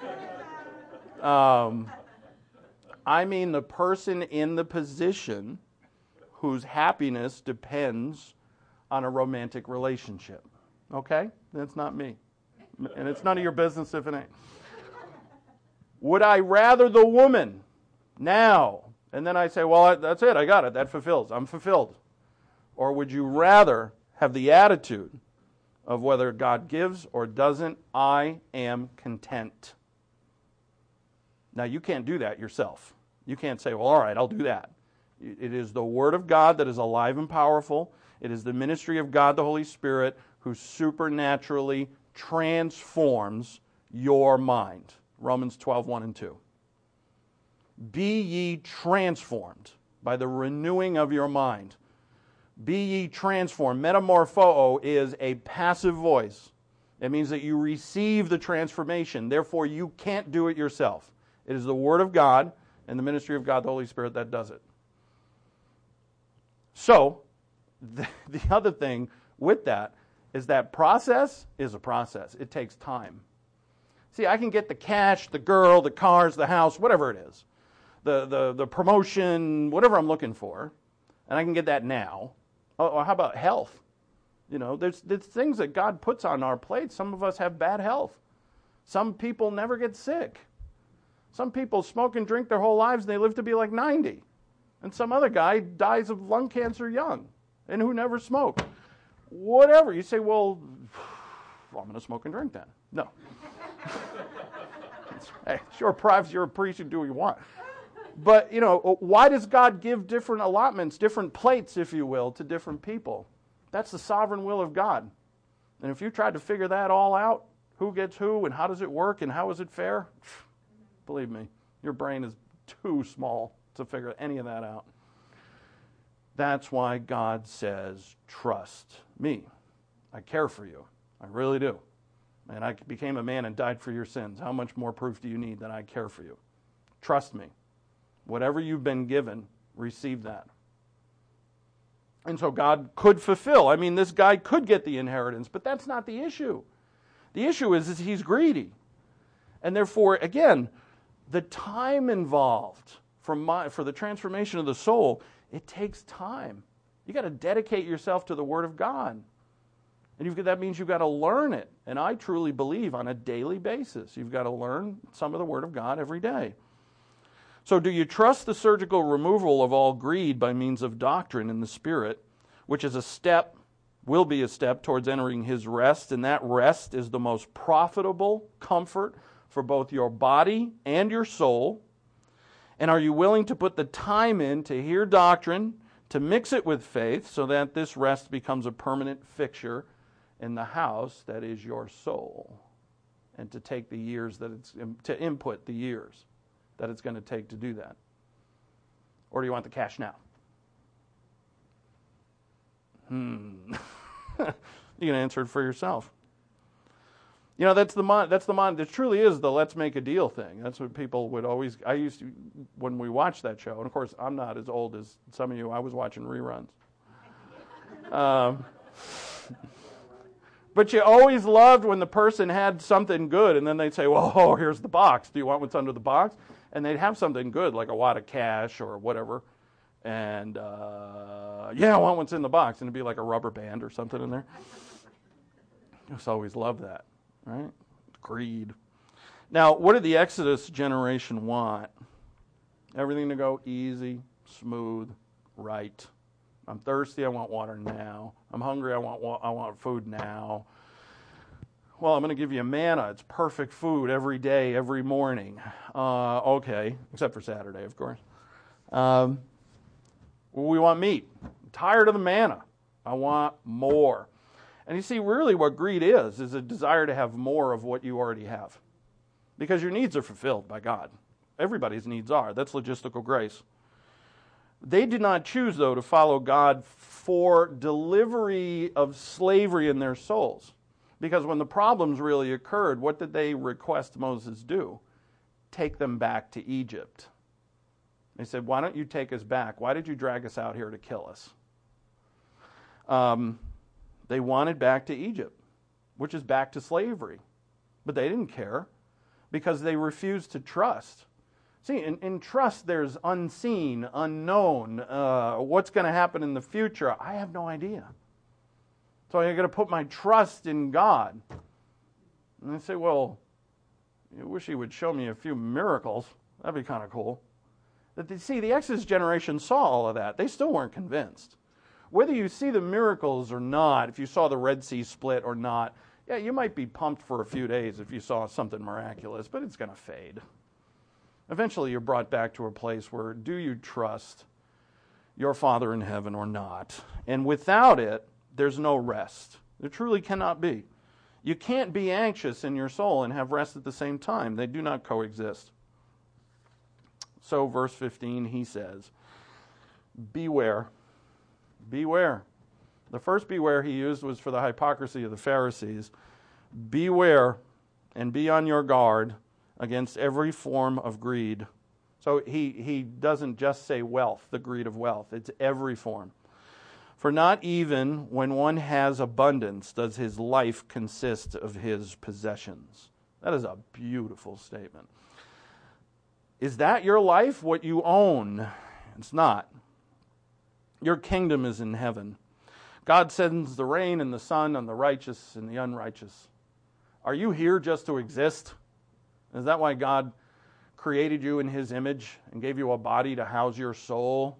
I mean the person in the position whose happiness depends on a romantic relationship. Okay? That's not me. And it's none of your business if it ain't. Would I rather the woman now? And then I say, well, that's it. I got it. That fulfills. I'm fulfilled. Or would you rather have the attitude of whether God gives or doesn't, I am content. Now, you can't do that yourself. You can't say, well, all right, I'll do that. It is the Word of God that is alive and powerful. It is the ministry of God, the Holy Spirit, who supernaturally transforms your mind. Romans 12:1 and 2. Be ye transformed by the renewing of your mind. Be ye transformed. Metamorpho is a passive voice. It means that you receive the transformation. Therefore, you can't do it yourself. It is the Word of God and the ministry of God, the Holy Spirit, that does it. So, the other thing with that is that process is a process. It takes time. See, I can get the cash, the girl, the cars, the house, whatever it is, the promotion, whatever I'm looking for, and I can get that now. Or how about health? You know, there's things that God puts on our plate. Some of us have bad health. Some people never get sick. Some people smoke and drink their whole lives and they live to be like 90. And some other guy dies of lung cancer young and who never smoked. Whatever. You say, well, I'm going to smoke and drink then. No. Hey, sure, privacy, you're a priest, you do what you want. But, you know, why does God give different allotments, different plates, if you will, to different people? That's the sovereign will of God. And if you tried to figure that all out, who gets who and how does it work and how is it fair? Believe me, your brain is too small to figure any of that out. That's why God says, trust me. I care for you. I really do. And I became a man and died for your sins. How much more proof do you need that I care for you? Trust me. Whatever you've been given, receive that. And so God could fulfill. I mean, this guy could get the inheritance, but that's not the issue. The issue is he's greedy. And therefore, again, the time involved for the transformation of the soul, it takes time. You got to dedicate yourself to the Word of God. And that means you've got to learn it. And I truly believe on a daily basis, you've got to learn some of the Word of God every day. So do you trust the surgical removal of all greed by means of doctrine in the Spirit, which is will be a step towards entering His rest, and that rest is the most profitable comfort for both your body and your soul? And are you willing to put the time in to hear doctrine, to mix it with faith, so that this rest becomes a permanent fixture in the house that is your soul, and to take the years to input the years that it's going to take to do that? Or do you want the cash now? You can answer it for yourself. You know, that's the mind. It truly is the let's make a deal thing. That's what people would always. I used to when we watched that show, and of course I'm not as old as some of you. I was watching reruns. But you always loved when the person had something good, and then they'd say, well, here's the box. Do you want what's under the box? And they'd have something good, like a wad of cash or whatever. And, I want what's in the box. And it'd be like a rubber band or something in there. I just always loved that, right? Greed. Now, what did the Exodus generation want? Everything to go easy, smooth, right. I'm thirsty, I want water now. I'm hungry, I want food now. Well, I'm going to give you manna. It's perfect food every day, every morning. Okay, except for Saturday, of course. We want meat. I'm tired of the manna. I want more. And you see, really what greed is a desire to have more of what you already have. Because your needs are fulfilled by God. Everybody's needs are. That's logistical grace. They did not choose, though, to follow God for delivery of slavery in their souls. Because when the problems really occurred, what did they request Moses do? Take them back to Egypt. They said, why don't you take us back? Why did you drag us out here to kill us? They wanted back to Egypt, which is back to slavery. But they didn't care because they refused to trust. See, in trust, there's unseen, unknown. What's going to happen in the future? I have no idea. So I'm going to put my trust in God. And they say, well, I wish he would show me a few miracles. That'd be kind of cool. But see, the Exodus generation saw all of that. They still weren't convinced. Whether you see the miracles or not, if you saw the Red Sea split or not, yeah, you might be pumped for a few days if you saw something miraculous, but it's going to fade. Eventually, you're brought back to a place where do you trust your Father in heaven or not? And without it, there's no rest. There truly cannot be. You can't be anxious in your soul and have rest at the same time. They do not coexist. So, verse 15, he says, beware. Beware. The first beware he used was for the hypocrisy of the Pharisees. Beware and be on your guard against every form of greed. So he doesn't just say wealth, the greed of wealth. It's every form. For not even when one has abundance does his life consist of his possessions. That is a beautiful statement. Is that your life, what you own? It's not. Your kingdom is in heaven. God sends the rain and the sun on the righteous and the unrighteous. Are you here just to exist? Is that why God created you in his image and gave you a body to house your soul?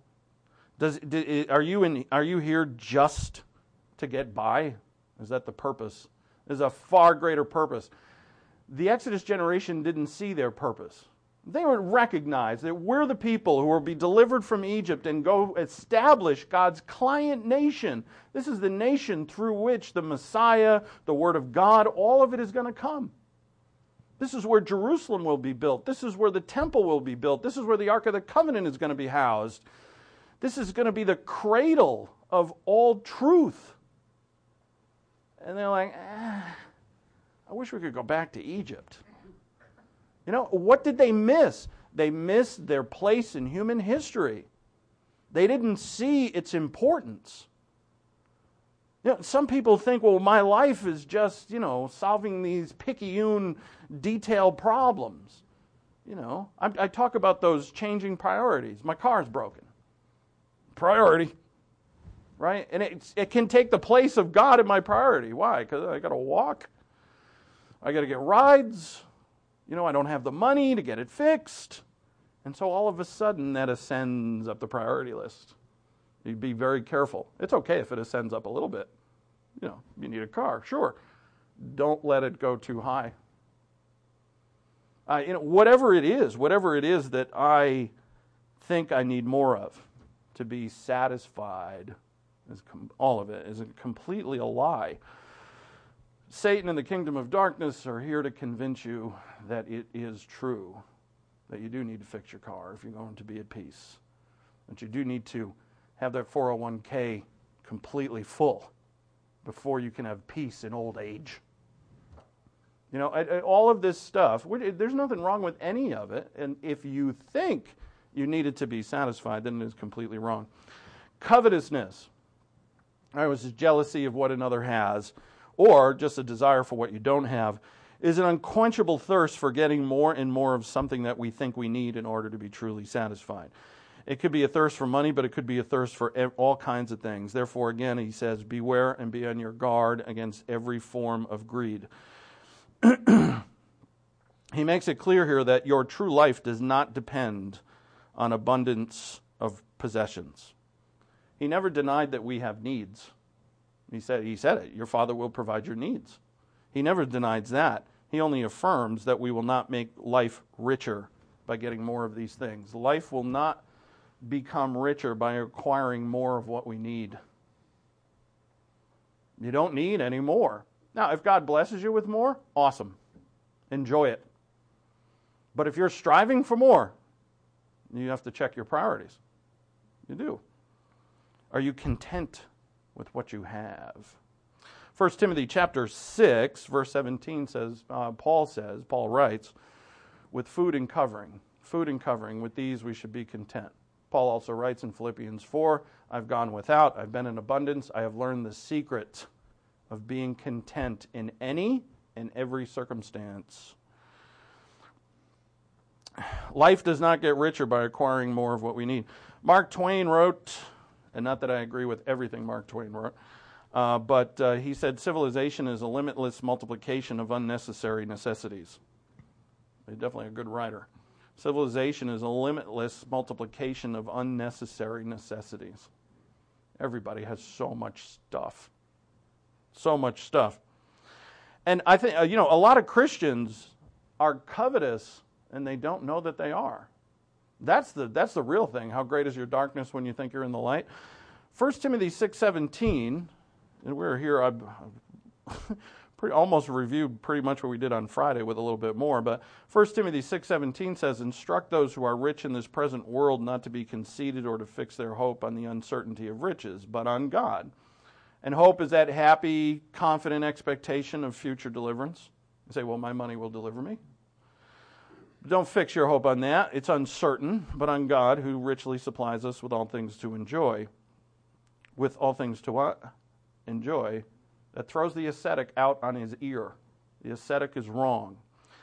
Are you here just to get by? Is that the purpose? There's a far greater purpose. The Exodus generation didn't see their purpose. They would recognize that we're the people who will be delivered from Egypt and go establish God's client nation. This is the nation through which the Messiah, the Word of God, all of it is going to come. This is where Jerusalem will be built. This is where the temple will be built. This is where the Ark of the Covenant is going to be housed. This is going to be the cradle of all truth. And they're like, I wish we could go back to Egypt. You know, what did they miss? They missed their place in human history. They didn't see its importance. You know, some people think, well, my life is just, solving these picayune detail problems. I talk about those changing priorities. My car's broken. Priority. Right? And it can take the place of God in my priority. Why? Because I got to walk. I got to get rides. I don't have the money to get it fixed. And so all of a sudden that ascends up the priority list. You'd be very careful. It's okay if it ascends up a little bit. You need a car, sure. Don't let it go too high. Whatever it is that I think I need more of to be satisfied, all of it is completely a lie. Satan and the kingdom of darkness are here to convince you that it is true, that you do need to fix your car if you're going to be at peace, that you do need to have that 401k completely full before you can have peace in old age. You know, all of this stuff, there's nothing wrong with any of it. And if you think you need it to be satisfied, then it is completely wrong. Covetousness. All right, which is jealousy of what another has, or just a desire for what you don't have, is an unquenchable thirst for getting more and more of something that we think we need in order to be truly satisfied. It could be a thirst for money, but it could be a thirst for all kinds of things. Therefore, again, he says, beware and be on your guard against every form of greed. He makes it clear here that your true life does not depend on abundance of possessions. He never denied that we have needs. He said it. Your Father will provide your needs. He never denies that. He only affirms that we will not make life richer by getting more of these things. Life will not become richer by acquiring more of what we need. You don't need any more. Now, if God blesses you with more, awesome. Enjoy it. But if you're striving for more, you have to check your priorities. You do. Are you content with what you have? 1 Timothy chapter 6, verse 17 says, Paul writes, with food and covering, with these we should be content. Paul also writes in Philippians 4, I've gone without, I've been in abundance, I have learned the secret of being content in any and every circumstance. Life does not get richer by acquiring more of what we need. Mark Twain wrote, and not that I agree with everything Mark Twain wrote, but he said civilization is a limitless multiplication of unnecessary necessities. He's definitely a good writer. Civilization is a limitless multiplication of unnecessary necessities. Everybody has so much stuff. So much stuff. And I think, a lot of Christians are covetous and they don't know that they are. That's the real thing. How great is your darkness when you think you're in the light? 1 Timothy 6:17, and we're here, I've almost reviewed pretty much what we did on Friday with a little bit more, but 1 Timothy 6:17 says, instruct those who are rich in this present world not to be conceited or to fix their hope on the uncertainty of riches, but on God. And hope is that happy, confident expectation of future deliverance. You say, well, my money will deliver me. Don't fix your hope on that. It's uncertain, but on God, who richly supplies us with all things to enjoy. With all things to what? Enjoy. That throws the ascetic out on his ear. The ascetic is wrong.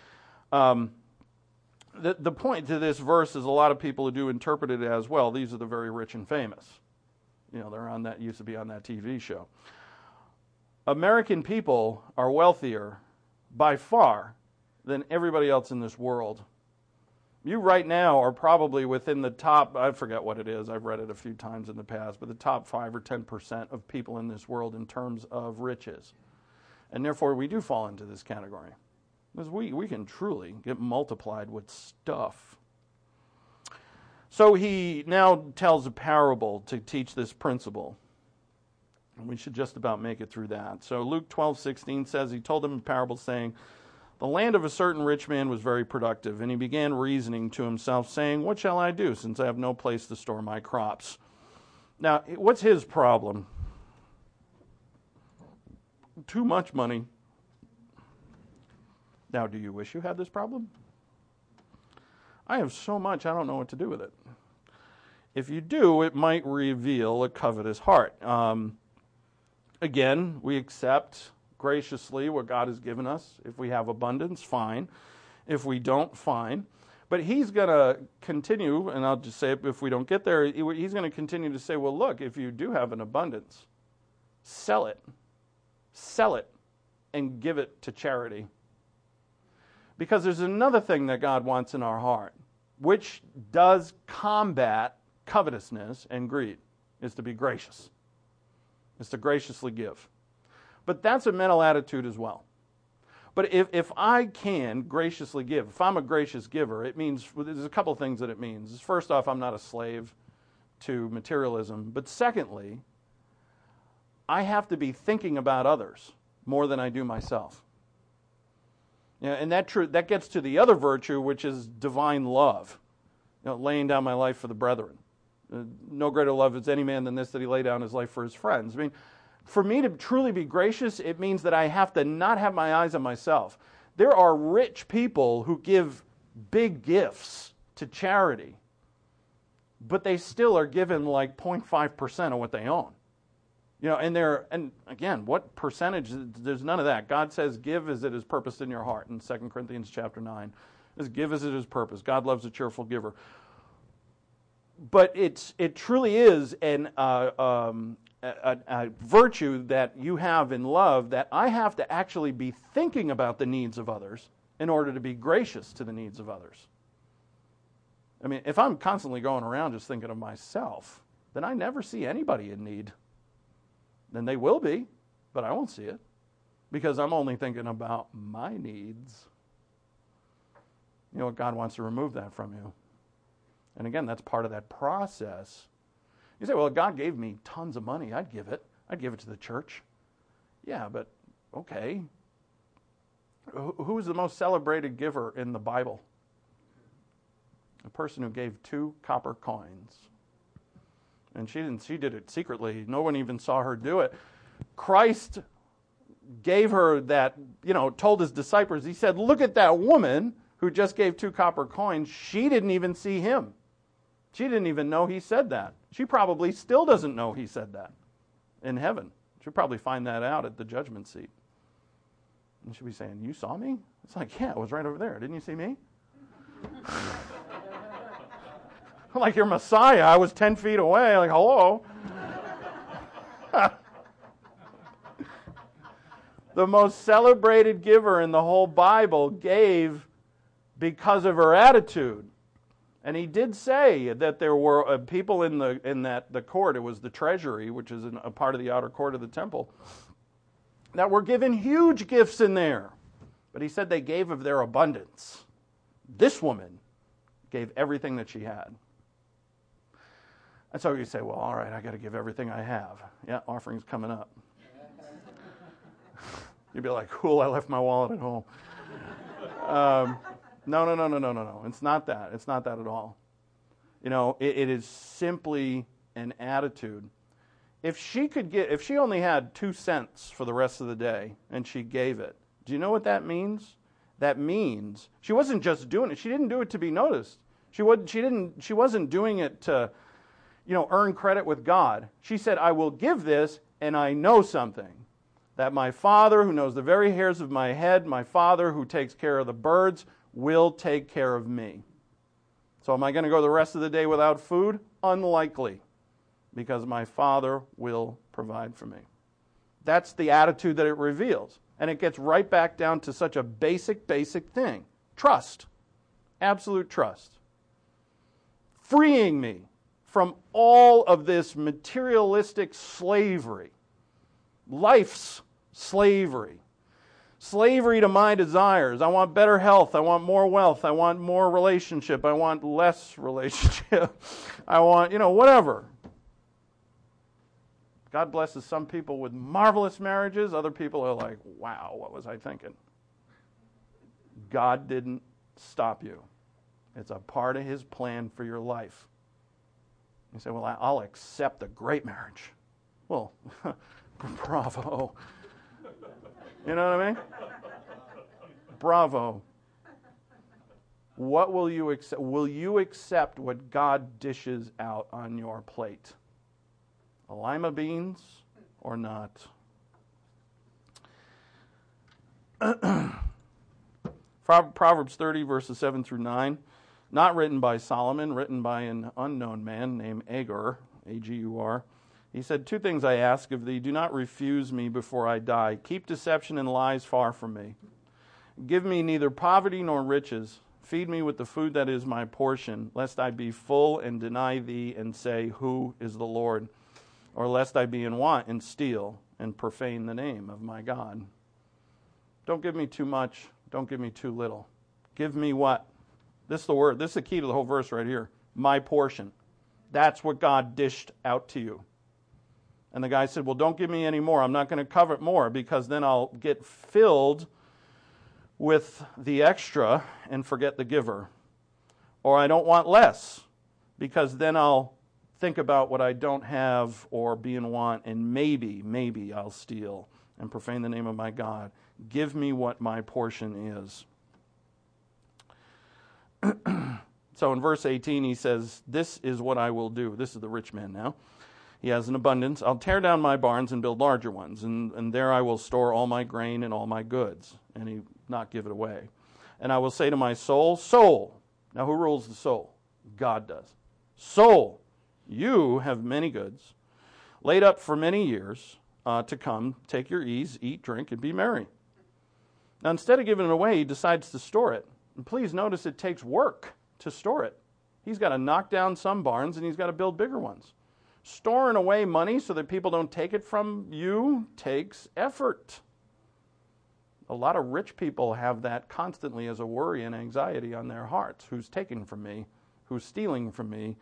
The point to this verse is a lot of people who do interpret it as, well, these are the very rich and famous. They're on that, used to be on that TV show. American people are wealthier by far than everybody else in this world. You right now are probably within the top, I forget what it is, I've read it a few times in the past, but the top 5 or 10% of people in this world in terms of riches. And therefore we do fall into this category. Because we can truly get multiplied with stuff. So he now tells a parable to teach this principle. And we should just about make it through that. So Luke 12:16 says, he told them a parable saying, the land of a certain rich man was very productive, and he began reasoning to himself, saying, what shall I do, since I have no place to store my crops? Now, what's his problem? Too much money. Now, do you wish you had this problem? I have so much, I don't know what to do with it. If you do, it might reveal a covetous heart. Again, we accept graciously what God has given us. If we have abundance, fine. If we don't, fine. But he's going to continue, and I'll just say if we don't get there, he's going to continue to say, well, look, if you do have an abundance, sell it. Sell it and give it to charity. Because there's another thing that God wants in our heart, which does combat covetousness and greed, is to be gracious. Is to graciously give. But that's a mental attitude as well. But if I can graciously give, if I'm a gracious giver, it means, there's a couple of things that it means. First off, I'm not a slave to materialism. But secondly, I have to be thinking about others more than I do myself. And that gets to the other virtue, which is divine love. Laying down my life for the brethren. No greater love is any man than this, that he lay down his life for his friends. I mean, for me to truly be gracious, it means that I have to not have my eyes on myself. There are rich people who give big gifts to charity, but they still are given like 0.5% of what they own. And again, what percentage? There's none of that. God says, give as it is purposed in your heart in 2 Corinthians chapter 9. Is give as it is purposed. God loves a cheerful giver. But it truly is a virtue that you have in love, that I have to actually be thinking about the needs of others in order to be gracious to the needs of others. I mean, if I'm constantly going around just thinking of myself, then I never see anybody in need. Then they will be, but I won't see it because I'm only thinking about my needs. You know what? God wants to remove that from you. And again, that's part of that process. You say, well, God gave me tons of money. I'd give it. I'd give it to the church. Yeah, but okay. Who's the most celebrated giver in the Bible? A person who gave 2 copper coins. And she did it secretly. No one even saw her do it. Christ gave her that, told his disciples, he said, look at that woman who just gave 2 copper coins. She didn't even see him. She didn't even know he said that. She probably still doesn't know he said that in heaven. She'll probably find that out at the judgment seat. And she'll be saying, you saw me? It's like, yeah, I was right over there. Didn't you see me? Like you're Messiah. I was 10 feet away. Like, hello. The most celebrated giver in the whole Bible gave because of her attitude. And he did say that there were people in the court, it was the treasury, which is a part of the outer court of the temple, that were given huge gifts in there. But he said they gave of their abundance. This woman gave everything that she had. And so you say, well, all right, I got to give everything I have. Yeah, offering's coming up. You'd be like, cool, I left my wallet at home. No. It's not that. It's not that at all. It is simply an attitude. If she only had 2 cents for the rest of the day and she gave it, do you know what that means? That means she wasn't just doing it. She didn't do it to be noticed. She wasn't doing it to, earn credit with God. She said, I will give this, and I know something. That my Father, who knows the very hairs of my head, my Father, who takes care of the birds, will take care of me. So am I going to go the rest of the day without food? Unlikely, because my Father will provide for me. That's the attitude that it reveals. And it gets right back down to such a basic thing. Trust. Absolute trust. Freeing me from all of this materialistic slavery. Life's slavery. Slavery to my desires. I want better health. I want more wealth. I want more relationship. I want less relationship. I want, whatever. God blesses some people with marvelous marriages. Other people are like, wow, what was I thinking? God didn't stop you. It's a part of his plan for your life. You say, well, I'll accept a great marriage. Well, bravo. You know what I mean? Bravo. What will you accept? Will you accept what God dishes out on your plate? A lima beans or not? Proverbs 30, verses 7 through 9. Not written by Solomon, written by an unknown man named Agur, A-G-U-R. He said, 2 things I ask of thee. Do not refuse me before I die. Keep deception and lies far from me. Give me neither poverty nor riches. Feed me with the food that is my portion, lest I be full and deny thee and say, who is the Lord? Or lest I be in want and steal and profane the name of my God. Don't give me too much. Don't give me too little. Give me what? This is the word. This is the key to the whole verse right here. My portion. That's what God dished out to you. And the guy said, well, don't give me any more. I'm not going to covet more because then I'll get filled with the extra and forget the giver. Or I don't want less because then I'll think about what I don't have or be in want, and maybe I'll steal and profane the name of my God. Give me what my portion is. So in verse 18 he says, this is what I will do. This is the rich man now. He has an abundance. I'll tear down my barns and build larger ones, and there I will store all my grain and all my goods, and he not give it away. And I will say to my soul, soul. Now who rules the soul? God does. Soul, you have many goods, laid up for many years to come. Take your ease, eat, drink, and be merry. Now instead of giving it away, he decides to store it. And please notice it takes work to store it. He's got to knock down some barns and he's got to build bigger ones. Storing away money so that people don't take it from you takes effort. A lot of rich people have that constantly as a worry and anxiety on their hearts. Who's taking from me? Who's stealing from me?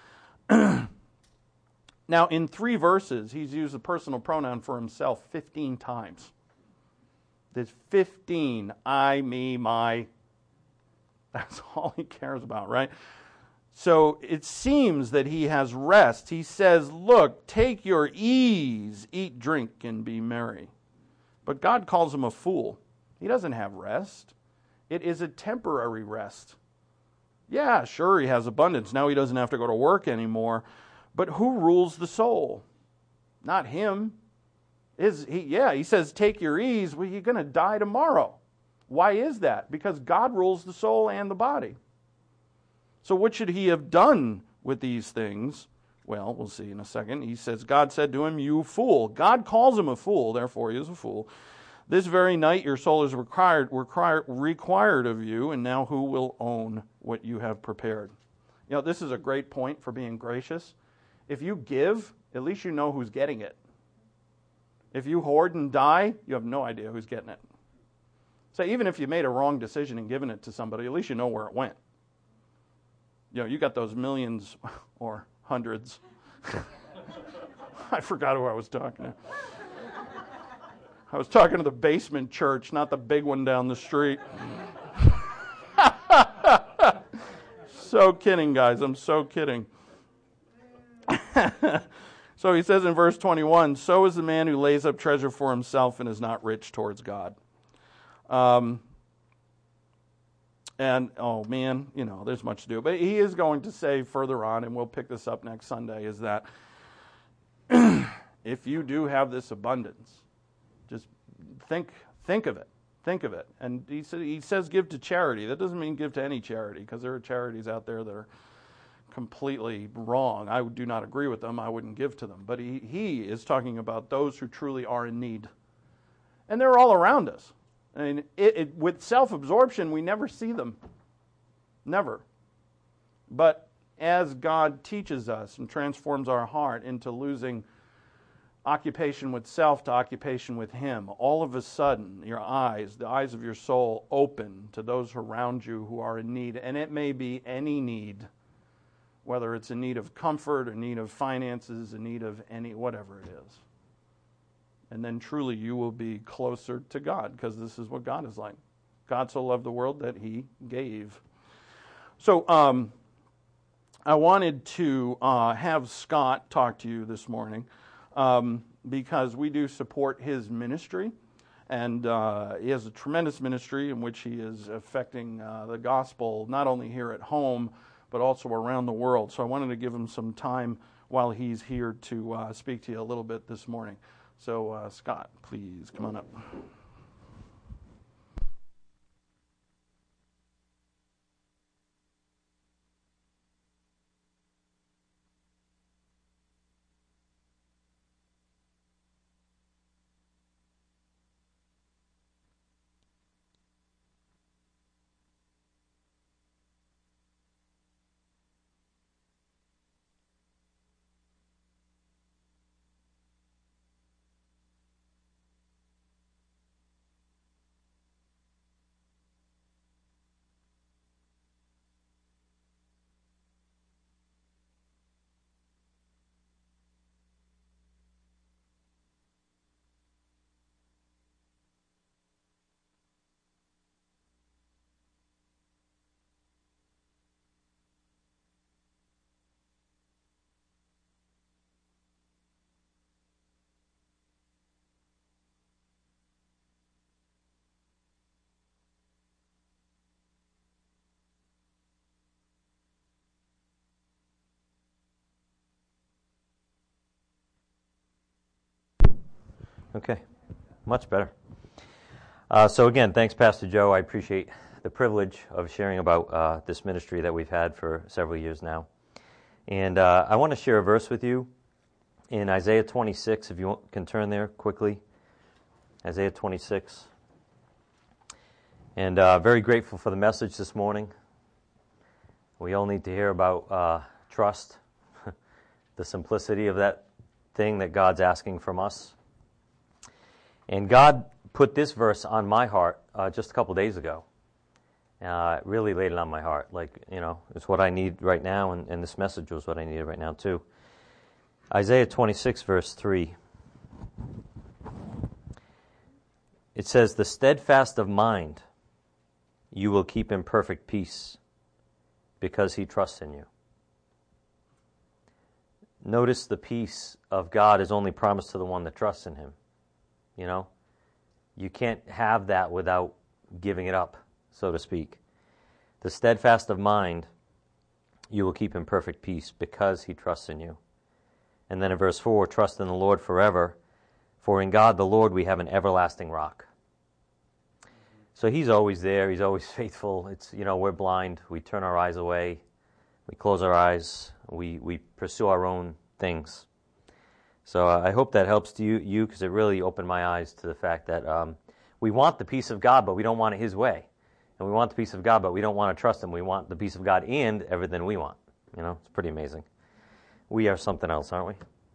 Now, in 3 verses, he's used the personal pronoun for himself 15 times. There's 15, I, me, my. That's all he cares about, right? So it seems that he has rest. He says, look, take your ease, eat, drink, and be merry. But God calls him a fool. He doesn't have rest. It is a temporary rest. Yeah, sure, he has abundance. Now he doesn't have to go to work anymore. But who rules the soul? Not him. He says, take your ease. Well, you're going to die tomorrow. Why is that? Because God rules the soul and the body. So what should he have done with these things? Well, we'll see in a second. He says, God said to him, you fool. God calls him a fool, therefore he is a fool. This very night your soul is required of you, and now who will own what you have prepared? You know, this is a great point for being gracious. If you give, at least you know who's getting it. If you hoard and die, you have no idea who's getting it. So even if you made a wrong decision in giving it to somebody, at least you know where it went. You know, you got those millions or hundreds. I forgot who I was talking to. I was talking to the basement church, not the big one down the street. So kidding, guys. I'm so kidding. So he says in verse 21, so is the man who lays up treasure for himself and is not rich towards God. And, oh man, you know, there's much to do. But he is going to say further on, and we'll pick this up next Sunday, is that if you do have this abundance, just think of it. Think of it. And he says give to charity. That doesn't mean give to any charity, because there are charities out there that are completely wrong. I do not agree with them. I wouldn't give to them. But he is talking about those who truly are in need. And they're all around us. I mean, with self-absorption, we never see them. Never. But as God teaches us and transforms our heart into losing occupation with self to occupation with Him, all of a sudden, the eyes of your soul open to those around you who are in need. And it may be any need, whether it's a need of comfort, a need of finances, a need of whatever it is. And then truly you will be closer to God, because this is what God is like. God so loved the world that He gave. So I wanted to have Scott talk to you this morning because we do support his ministry. And he has a tremendous ministry in which he is affecting the gospel, not only here at home, but also around the world. So I wanted to give him some time while he's here to speak to you a little bit this morning. So, Scott, please come on up. Okay, much better. So again, thanks, Pastor Joe. I appreciate the privilege of sharing about this ministry that we've had for several years now. And I want to share a verse with you in Isaiah 26, if you can turn there quickly. Isaiah 26. And very grateful for the message this morning. We all need to hear about trust, the simplicity of that thing that God's asking from us. And God put this verse on my heart just a couple days ago. Really laid it on my heart. It's what I need right now, and this message was what I needed right now too. Isaiah 26, verse 3. It says, "The steadfast of mind you will keep in perfect peace, because he trusts in you." Notice the peace of God is only promised to the one that trusts in him. You know, you can't have that without giving it up, so to speak. The steadfast of mind you will keep in perfect peace because he trusts in you. And then in verse 4, trust in the Lord forever, for in God the Lord we have an everlasting rock. So he's always there, he's always faithful. We're blind, we turn our eyes away, we close our eyes, we pursue our own things. So I hope that helps to you because it really opened my eyes to the fact that we want the peace of God, but we don't want it his way. And we want the peace of God, but we don't want to trust him. We want the peace of God and everything we want. It's pretty amazing. We are something else, aren't we?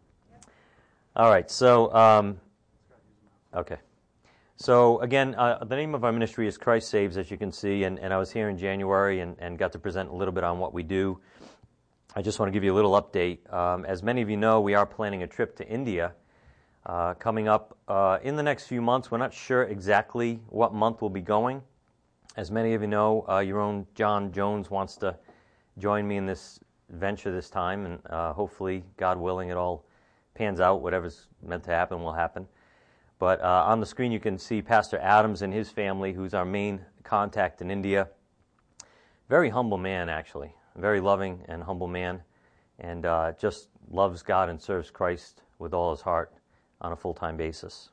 All right, so, okay. So, again, the name of our ministry is Christ Saves, as you can see, and I was here in January and got to present a little bit on what we do. I just want to give you a little update. As many of you know, we are planning a trip to India coming up in the next few months. We're not sure exactly what month we'll be going. As many of you know, your own John Jones wants to join me in this venture this time, and hopefully, God willing, it all pans out. Whatever's meant to happen will happen. But on the screen you can see Pastor Adams and his family, who's our main contact in India. Very humble man, actually. Very loving and humble man, and just loves God and serves Christ with all his heart on a full-time basis.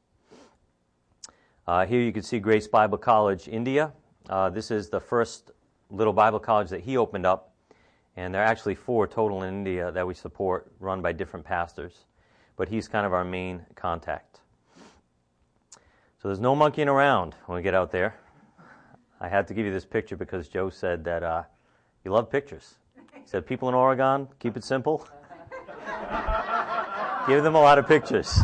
Here you can see Grace Bible College, India. This is the first little Bible college that he opened up, and there are actually 4 total in India that we support, run by different pastors. But he's kind of our main contact. So there's no monkeying around when we get out there. I had to give you this picture because Joe said that you love pictures. He said, people in Oregon, keep it simple. Give them a lot of pictures.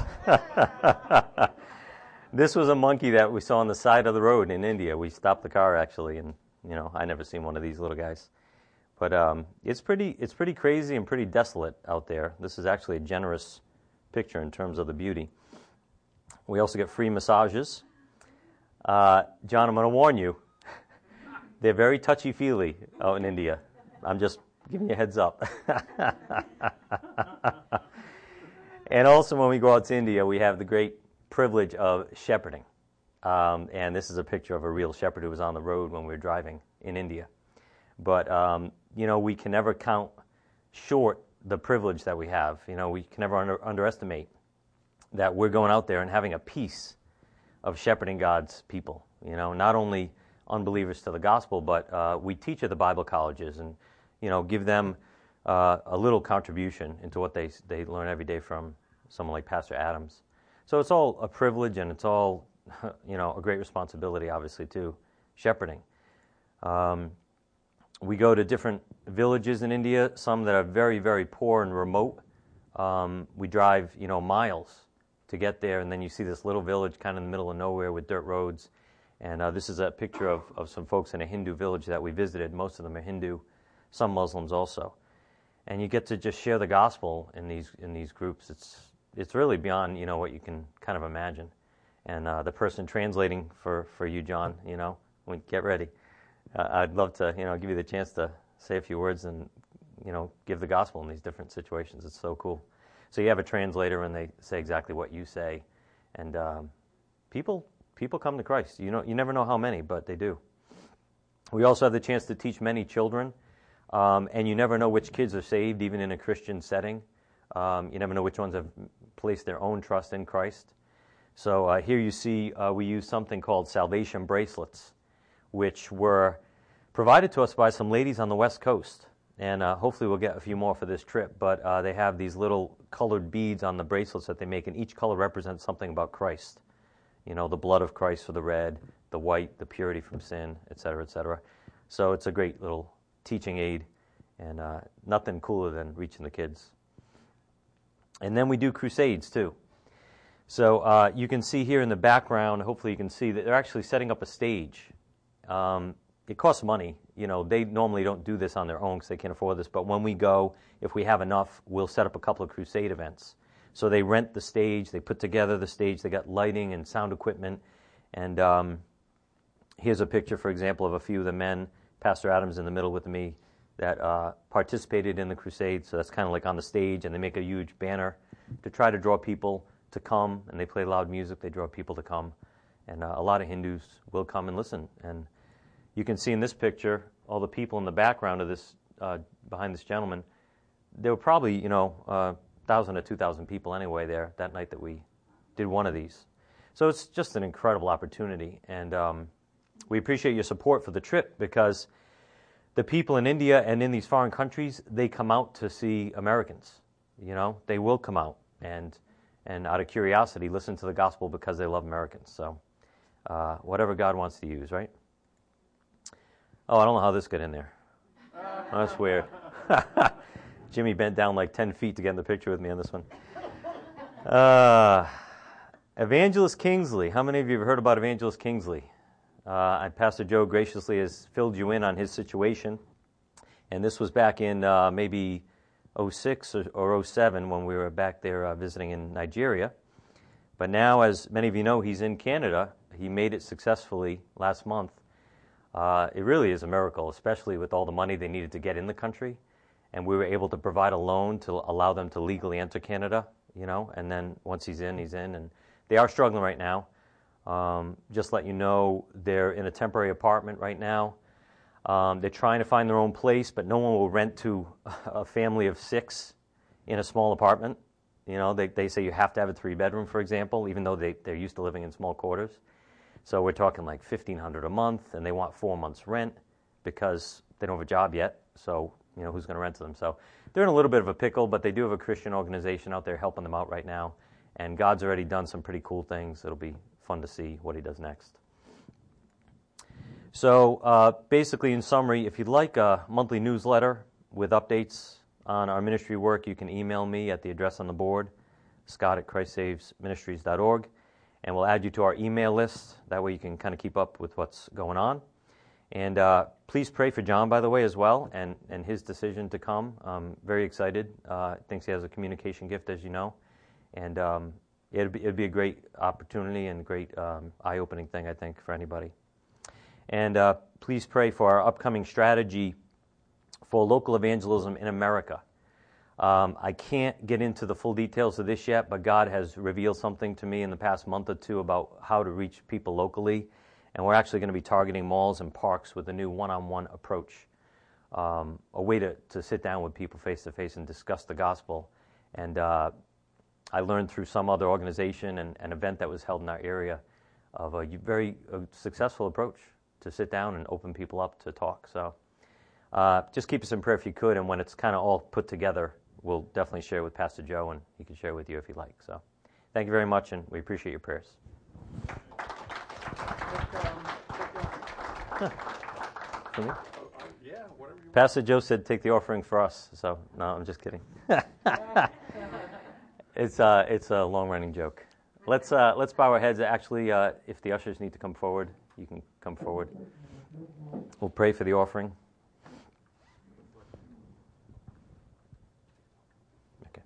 This was a monkey that we saw on the side of the road in India. We stopped the car, actually, and, I never seen one of these little guys. But it's pretty crazy and pretty desolate out there. This is actually a generous picture in terms of the beauty. We also get free massages. John, I'm going to warn you, they're very touchy-feely out in India. I'm just giving you a heads up. And also when we go out to India, we have the great privilege of shepherding. And this is a picture of a real shepherd who was on the road when we were driving in India. But, we can never count short the privilege that we have. We can never underestimate that we're going out there and having a piece of shepherding God's people. Not only unbelievers to the gospel, but we teach at the Bible colleges and, give them a little contribution into what they learn every day from someone like Pastor Adams. So it's all a privilege and it's all, a great responsibility, obviously, too, shepherding. We go to different villages in India, some that are very, very poor and remote. We drive, miles to get there, and then you see this little village kind of in the middle of nowhere with dirt roads. And this is a picture of some folks in a Hindu village that we visited. Most of them are Hindu, some Muslims also. And you get to just share the gospel in these groups. It's really beyond, what you can kind of imagine. And the person translating for you, John, get ready. I'd love to, give you the chance to say a few words and, give the gospel in these different situations. It's so cool. So you have a translator and they say exactly what you say. And people come to Christ. You never know how many, but they do. We also have the chance to teach many children. And you never know which kids are saved, even in a Christian setting. You never know which ones have placed their own trust in Christ. So here you see we use something called salvation bracelets, which were provided to us by some ladies on the West Coast. And hopefully we'll get a few more for this trip, but they have these little colored beads on the bracelets that they make, and each color represents something about Christ. You know, the blood of Christ for the red, the white, the purity from sin, et cetera, et cetera. So it's a great little teaching aid, and nothing cooler than reaching the kids. And then we do crusades, too. So you can see here in the background, hopefully you can see that they're actually setting up a stage. It costs money. You know, they normally don't do this on their own because they can't afford this, but when we go, if we have enough, we'll set up a couple of crusade events. So they rent the stage, they put together the stage, they got lighting and sound equipment, and here's a picture, for example, of a few of the men, Pastor Adams in the middle with me, that participated in the crusade. So that's kind of like on the stage, and they make a huge banner to try to draw people to come, and they play loud music, they draw people to come, and a lot of Hindus will come and listen. And you can see in this picture all the people in the background of this, behind this gentleman. There were probably, 1,000 to 2,000 people anyway there that night that we did one of these. So it's just an incredible opportunity, and we appreciate your support for the trip, because the people in India and in these foreign countries, they come out to see Americans. You know, they will come out and out of curiosity listen to the gospel because they love Americans. So whatever God wants to use, right? Oh, I don't know how this got in there. Oh, that's weird. Jimmy bent down like 10 feet to get in the picture with me on this one. Evangelist Kingsley. How many of you have heard about Evangelist Kingsley? Pastor Joe graciously has filled you in on his situation. And this was back in maybe 06 or 07 when we were back there visiting in Nigeria. But now, as many of you know, he's in Canada. He made it successfully last month. It really is a miracle, especially with all the money they needed to get in the country. And we were able to provide a loan to allow them to legally enter Canada, and then once he's in, he's in. And they are struggling right now. Just let you know, they're in a temporary apartment right now. They're trying to find their own place, but no one will rent to a family of 6 in a small apartment. They say you have to have a 3-bedroom, for example, even though they're used to living in small quarters. So we're talking like $1,500 a month, and they want 4 months rent because they don't have a job yet. So, who's going to rent to them? So they're in a little bit of a pickle, but they do have a Christian organization out there helping them out right now. And God's already done some pretty cool things. It'll be fun to see what he does next. So basically, in summary, if you'd like a monthly newsletter with updates on our ministry work, you can email me at the address on the board, scott@christsavesministries.org. And we'll add you to our email list. That way you can kind of keep up with what's going on. And please pray for John, by the way, as well, and his decision to come. Very excited. Thinks he has a communication gift, as you know. And it'd be a great opportunity and a great eye-opening thing, I think, for anybody. And please pray for our upcoming strategy for local evangelism in America. I can't get into the full details of this yet, but God has revealed something to me in the past month or two about how to reach people locally. And we're actually going to be targeting malls and parks with a new one-on-one approach, a way to sit down with people face-to-face and discuss the gospel. And I learned through some other organization and an event that was held in our area of a very successful approach to sit down and open people up to talk. So just keep us in prayer if you could, and when it's kind of all put together, we'll definitely share with Pastor Joe, and he can share with you if you'd like. So thank you very much, and we appreciate your prayers. Pastor Joe said take the offering for us, so no, I'm just kidding. It's a long-running joke. Let's bow our heads. Actually, if the ushers need to come forward, you can come forward. We'll pray for the offering. Okay.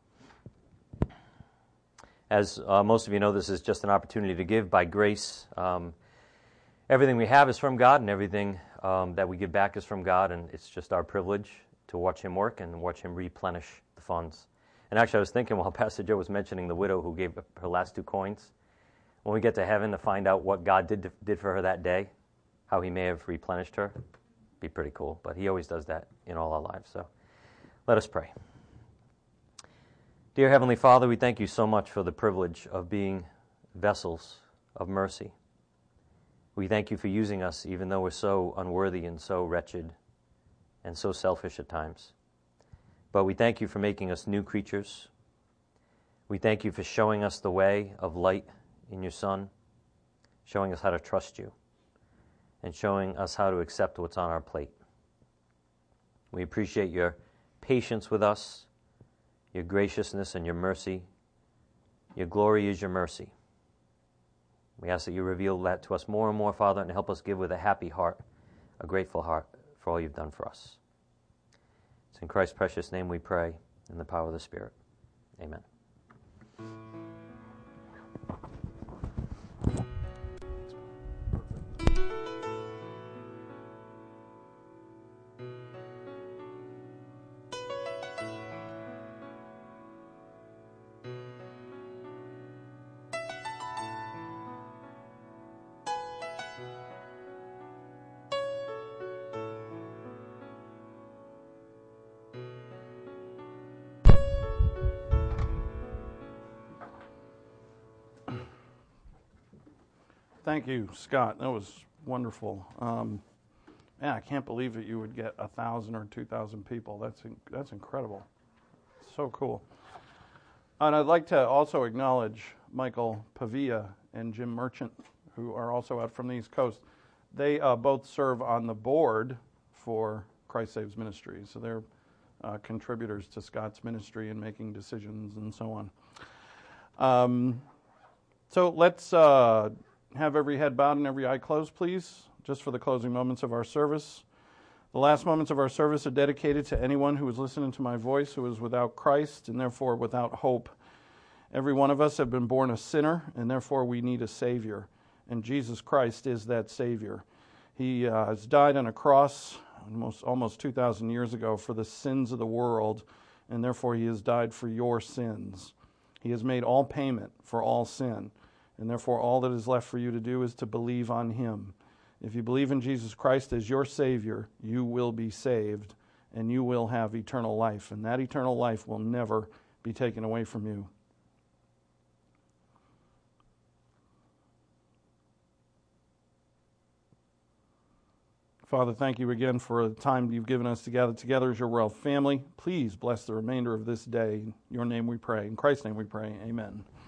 As most of you know, this is just an opportunity to give by grace. Everything we have is from God, and everything that we give back is from God, and it's just our privilege to watch Him work and watch Him replenish the funds. And actually, I was thinking while Pastor Joe was mentioning the widow who gave her last 2 coins, when we get to heaven to find out what God did for her that day, how He may have replenished her, be pretty cool. But He always does that in all our lives. So let us pray. Dear Heavenly Father, we thank You so much for the privilege of being vessels of mercy. We thank you for using us even though we're so unworthy and so wretched and so selfish at times. But we thank you for making us new creatures. We thank you for showing us the way of light in your Son, showing us how to trust you, and showing us how to accept what's on our plate. We appreciate your patience with us, your graciousness and your mercy. Your glory is your mercy. We ask that you reveal that to us more and more, Father, and help us give with a happy heart, a grateful heart for all you've done for us. It's in Christ's precious name we pray, in the power of the Spirit. Amen. Thank you, Scott. That was wonderful. I can't believe that you would get 1,000 or 2,000 people. That's incredible. So cool. And I'd like to also acknowledge Michael Pavia and Jim Merchant, who are also out from the East Coast. They both serve on the board for Christ Saves Ministry, so they're contributors to Scott's ministry and making decisions and so on. So let's have every head bowed and every eye closed, please, just for the closing moments of our service. The last moments of our service are dedicated to anyone who is listening to my voice who is without Christ and therefore without hope. Every one of us have been born a sinner, and therefore we need a Savior. And Jesus Christ is that Savior. He has died on a cross almost 2,000 years ago for the sins of the world, and therefore He has died for your sins. He has made all payment for all sin, and therefore all that is left for you to do is to believe on Him. If you believe in Jesus Christ as your Savior, you will be saved, and you will have eternal life, and that eternal life will never be taken away from you. Father, thank you again for the time you've given us to gather together as your royal family. Please bless the remainder of this day. In your name we pray. In Christ's name we pray. Amen.